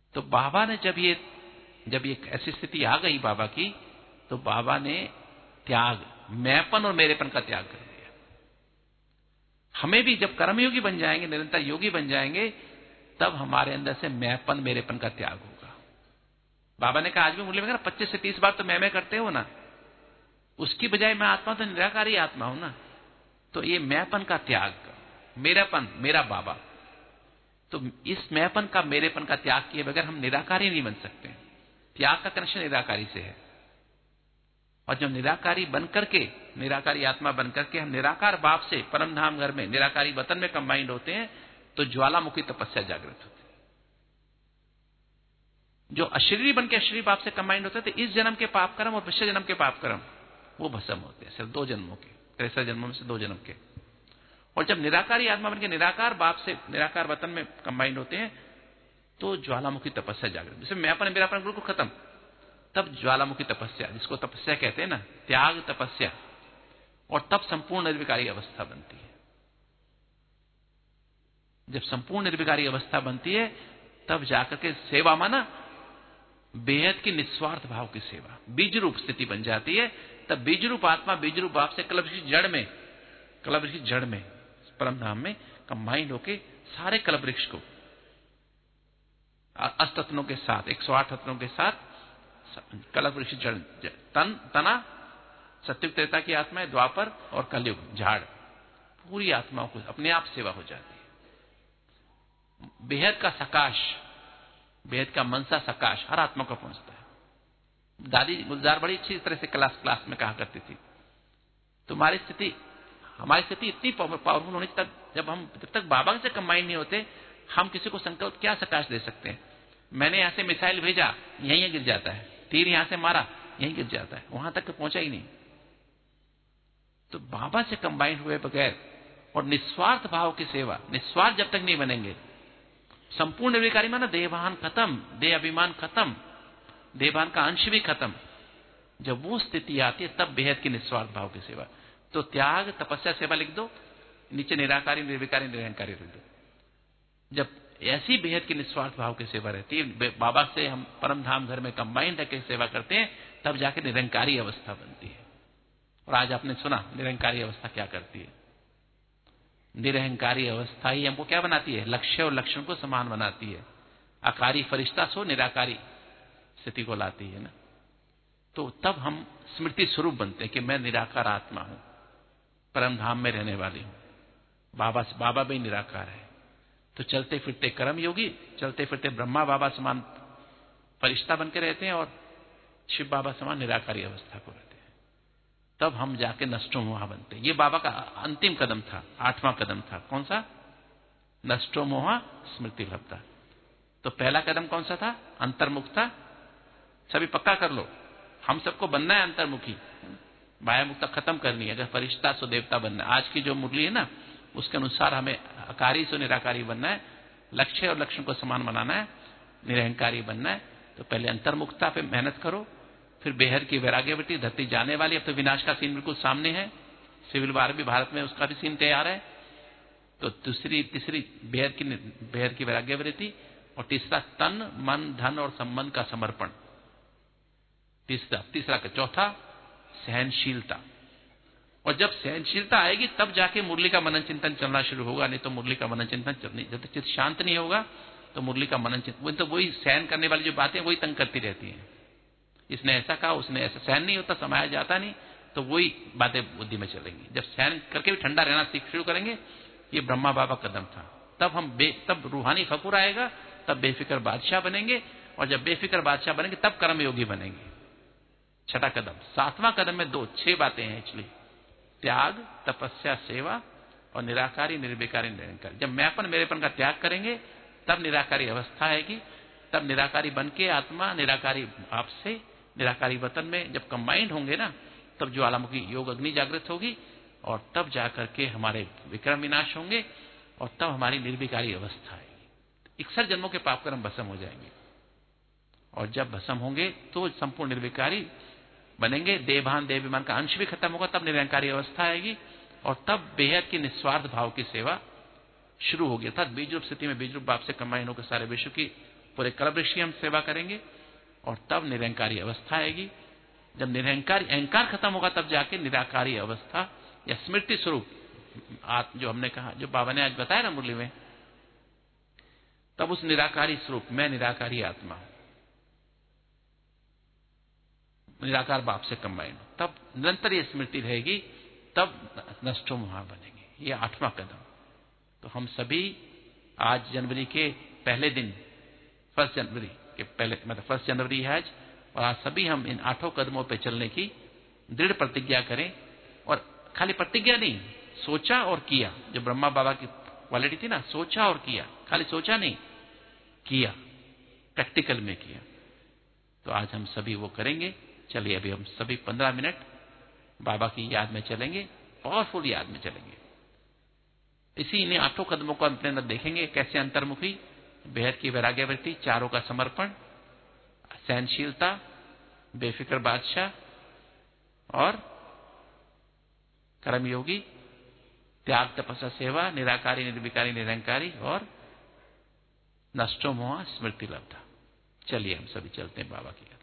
तो बाबा ने जब ये ऐसी स्थिति आ गई बाबा की, तो बाबा ने त्याग, मैंपन और मेरेपन का त्याग कर दिया। हमें भी जब कर्मयोगी बन जाएंगे, निरंतर योगी बन जाएंगे, तब हमारे अंदर से मैंपन मेरेपन का त्याग होगा। बाबा ने कहा, आज भी मुरली में कहा 25 से 30 बार तो मैं करते हो ना, उसकी बजाय मैं आत्मा तो निराकारी आत्मा हूं ना। तो ये मैंपन का त्याग, मेरापन, मेरा बाबा, तो इस मैंपन का, मेरेपन का त्याग किए बगैर हम निराकारी नहीं बन सकते। त्याग का कनेक्शन निराकारी से है। और जब निराकारी बनकर के, निराकारी आत्मा बनकर के हम निराकार भाव से परम धाम घर में, निराकारी वतन में कंबाइंड होते हैं, तो ज्वालामुखी तपस्या जागृत होती है। जो अशरीरी बन के अशरीरी भाव से कंबाइंड होते हैं, तो इस जन्म के पाप कर्म और पिछले जन्म के पाप कर्म वो भस्म होते हैं, सिर्फ 2 जन्मों के, 63 जन्मों में से 2 जन्म के। और जब निराकारी आत्मा बन के निराकार भाव से निराकार वतन में कंबाइंड होते हैं, तो ज्वालामुखी तपस्या जागृत। जैसे मैं अपने मेरा अपना बिल्कुल खत्म, तब ज्वालामुखी तपस्या, जिसको तपस्या कहते हैं ना, त्याग तपस्या, और तब संपूर्ण निर्विकारी अवस्था बनती है। जब संपूर्ण निर्विकारी अवस्था बनती है, तब जाकर के सेवा माना बेहद की निस्वार्थ भाव की सेवा, बीज रूप स्थिति बन जाती है। तब बीज रूप आत्मा बीज रूप भाव से कलप की जड़ में, कलप की जड़ में, परम धाम में कंबाइंड होके सारे कल्प वृक्ष को अष्टतत्वों के साथ, 108 तत्वों के साथ कल्प वृक्ष जड़, तना सत्युग त्रेता की आत्मा है, द्वापर और कलयुग झाड़, पूरी आत्माओं को अपने आप सेवा हो जाती है। बेहद का सकाश, बेहद का मनसा सकाश हर आत्मा को पहुंचता है। दादी गुलजार बड़ी अच्छी तरह से क्लास में कहा करती थी, तुम्हारी स्थिति, हमारी स्थिति इतनी पावरफुल होनी तक, जब तक बाबा से कंबाइन नहीं होते, हम किसी को संकल्प क्या सकाश दे सकते हैं। मैंने यहां से मिसाइल भेजा, यहीं गिर जाता है, तीर यहां से मारा, यहीं गिर जाता है, वहां तक पहुंचा ही नहीं। तो बाबा से कंबाइन हुए बगैर और निस्वार्थ भाव की सेवा, निस्वार्थ जब तक नहीं बनेंगे, संपूर्ण निर्विकारी माना देहभान खत्म, देह अभिमान खत्म, देहभान का अंश भी खत्म, जब वो स्थिति आती है, तब बेहद की निस्वार्थ भाव की सेवा। तो त्याग तपस्या सेवा लिख दो, नीचे निराकारी निर्विकारी निरंकारी लिख दो। जब ऐसी बेहद की निस्वार्थ भाव की सेवा रहती है, बाबा से हम परम धाम घर में कंबाइंड रहकर सेवा करते हैं, तब जाके निरंकारी अवस्था बनती है। और आज आपने सुना निरंकारी अवस्था क्या करती है। निरहंकारी अवस्था ही हमको क्या बनाती है, लक्ष्य और लक्षण को समान बनाती है। आकारी फरिश्ता सो निराकारी स्थिति को लाती है ना। तो तब हम स्मृति स्वरूप बनते हैं कि मैं निराकार आत्मा हूं, परम धाम में रहने वाली हूं, बाबा भी निराकार है। तो चलते फिरते कर्म योगी, चलते फिरते ब्रह्मा बाबा समान फरिश्ता बन के रहते हैं, और शिव बाबा समान निराकारी अवस्था को रहते हैं। तब हम जाके नष्टो मोहा बनते हैं। ये बाबा का अंतिम कदम था, 8वां कदम था। कौन सा? नष्टो मोहा स्मृति लब्धा। तो पहला कदम कौन सा था? अंतर्मुखता। सभी पक्का कर लो, हम सबको बनना है अंतर्मुखी, बाह्य मुक्ता खत्म करनी है। अगर फरिश्ता सो देवता बनना है, आज की जो मुरली है ना, उसके अनुसार हमें अकारी सो निराकारी बनना है, लक्ष्य और लक्षण को समान बनाना है, निरहंकारी बनना है। तो पहले अंतर्मुखता पे मेहनत करो, फिर बेहद की वैराग्यवृत्ति, धरती जाने वाली, अब तो विनाश का सीन बिल्कुल सामने है, सिविल वार भी भारत में उसका भी सीन तैयार है। तो तीसरी बेहद की वैराग्यवृत्ति, और तीसरा तन मन धन और संबंध का समर्पण, तीसरा का चौथा सहनशीलता। और जब सहनशीलता आएगी, तब जाके मुरली का मनन चिंतन चलना शुरू होगा। नहीं तो मुरली का मनन चिंतन जब तक चित्त शांत नहीं होगा, तो मुरली का मनन चिंतन, तो वही सहन करने वाली जो बातें वही तंग करती रहती हैं। इसने ऐसा कहा, उसने ऐसा, सहन नहीं होता, समाया जाता नहीं, तो वही बातें बुद्धि में चलेंगी। जब सहन करके भी ठंडा रहना सीख शुरू करेंगे, ये ब्रह्मा बाबा कदम था। तब रूहानी फकुर आएगा, तब बेफिक्र बादशाह बनेंगे, और जब बेफिक्र बादशाह बनेंगे, तब कर्मयोगी बनेंगे। छठा कदम। 7वां कदम में 6 बातें हैं एक्चुअली, त्याग, तपस्या, सेवा और निराकारी निर्विकारी निरंकारी। जब मैंपन मेरेपन का त्याग करेंगे, तब निराकारी अवस्था आएगी। तब निराकारी बन के आत्मा निराकारी भाव से निराकारी वतन में जब कंबाइंड होंगे ना, तब ज्वालामुखी योग अग्नि जागृत होगी, और तब जाकर के हमारे विक्रम विनाश होंगे, और तब हमारी निर्विकारी अवस्था आएगी। 61 जन्मों के पाप कर्म भस्म हो जाएंगे, और जब भस्म होंगे तो संपूर्ण निर्विकारी बनेंगे। देहभान देहाभिमान का अंश भी खत्म होगा, तब निरंकारी अवस्था आएगी, और तब बेहद की निस्वार्थ भाव की सेवा शुरू होगी। अर्थात बीज रूप स्थिति में बीज रूप भाव से कंबाइन होकर सारे विश्व की पूरे कल्पवृक्षी हम सेवा करेंगे और तब निरंकारी अवस्था आएगी। जब निरंकारी अहंकार खत्म होगा तब जाके निराकारी अवस्था या स्मृति स्वरूप जो हमने कहा, जो बाबा ने आज बताया ना मुरली में, तब उस निराकारी स्वरूप, मैं निराकारी आत्मा हूं, निराकार बाप से कंबाइंड, तब निरंतर ये स्मृति रहेगी, तब नष्टो मोहा बनेंगे। ये 8वां कदम। तो हम सभी आज जनवरी के पहले दिन, 1 जनवरी के पहले, मतलब 1 जनवरी है आज, और आज सभी हम इन 8 कदमों पे चलने की दृढ़ प्रतिज्ञा करें। और खाली प्रतिज्ञा नहीं, सोचा और किया, जो ब्रह्मा बाबा की क्वालिटी थी ना, सोचा और किया, खाली सोचा नहीं, किया, प्रैक्टिकल में किया। तो आज हम सभी वो करेंगे। चलिए अभी हम सभी 15 मिनट बाबा की याद में चलेंगे, पावरफुल याद में चलेंगे। इसी इन 8 कदमों को अपने अंदर देखेंगे, कैसे अंतर्मुखी, बेहद की वैराग्यवृत्ति, चारों का समर्पण, सहनशीलता, बेफिक्र बादशाह और कर्मयोगी, त्याग तपस्या सेवा, निराकारी निर्विकारी निरंकारी और नष्टो मोह स्मृति लब्धा। चलिए हम सभी चलते हैं बाबा की याद।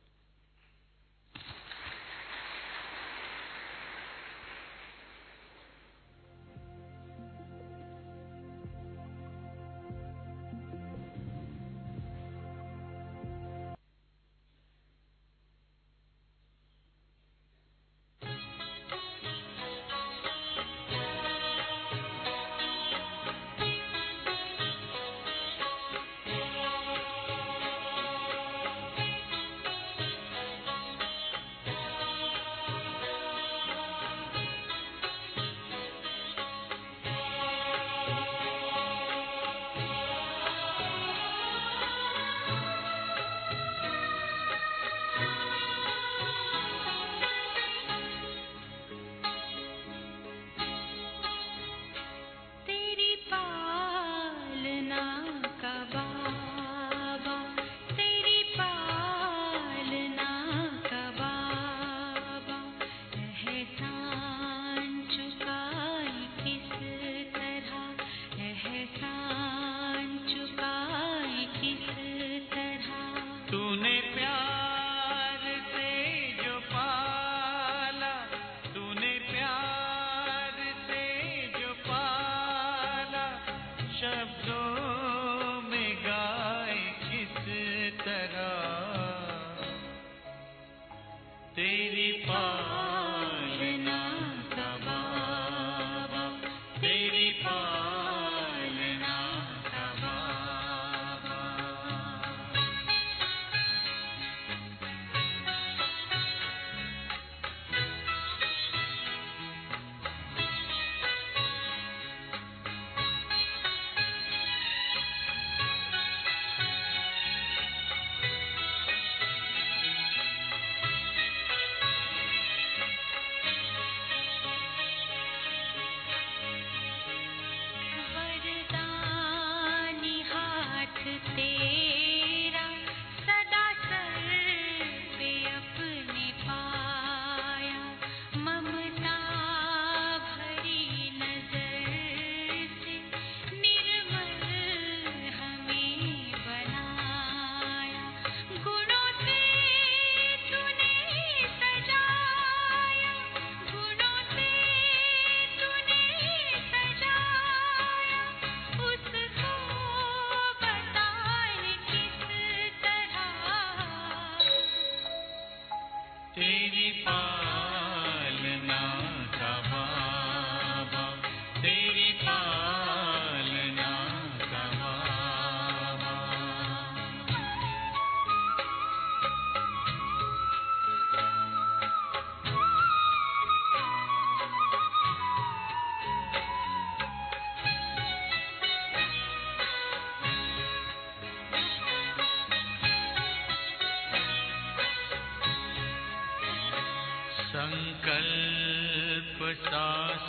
संकल्प सास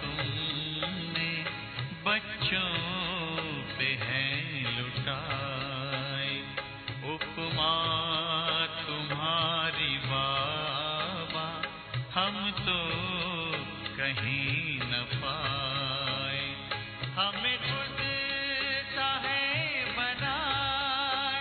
तुमने बच्चों पे है लुटाई, उपमा तुम्हारी बाबा हम तो कहीं न पाए। हमें खुद सा है बनाया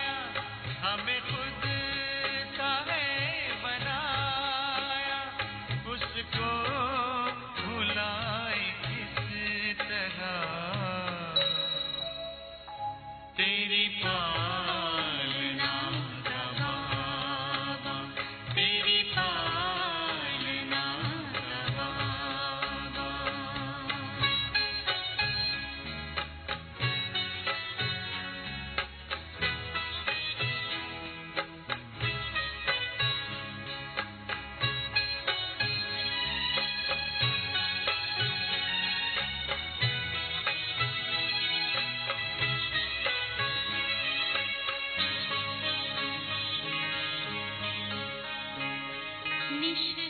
विष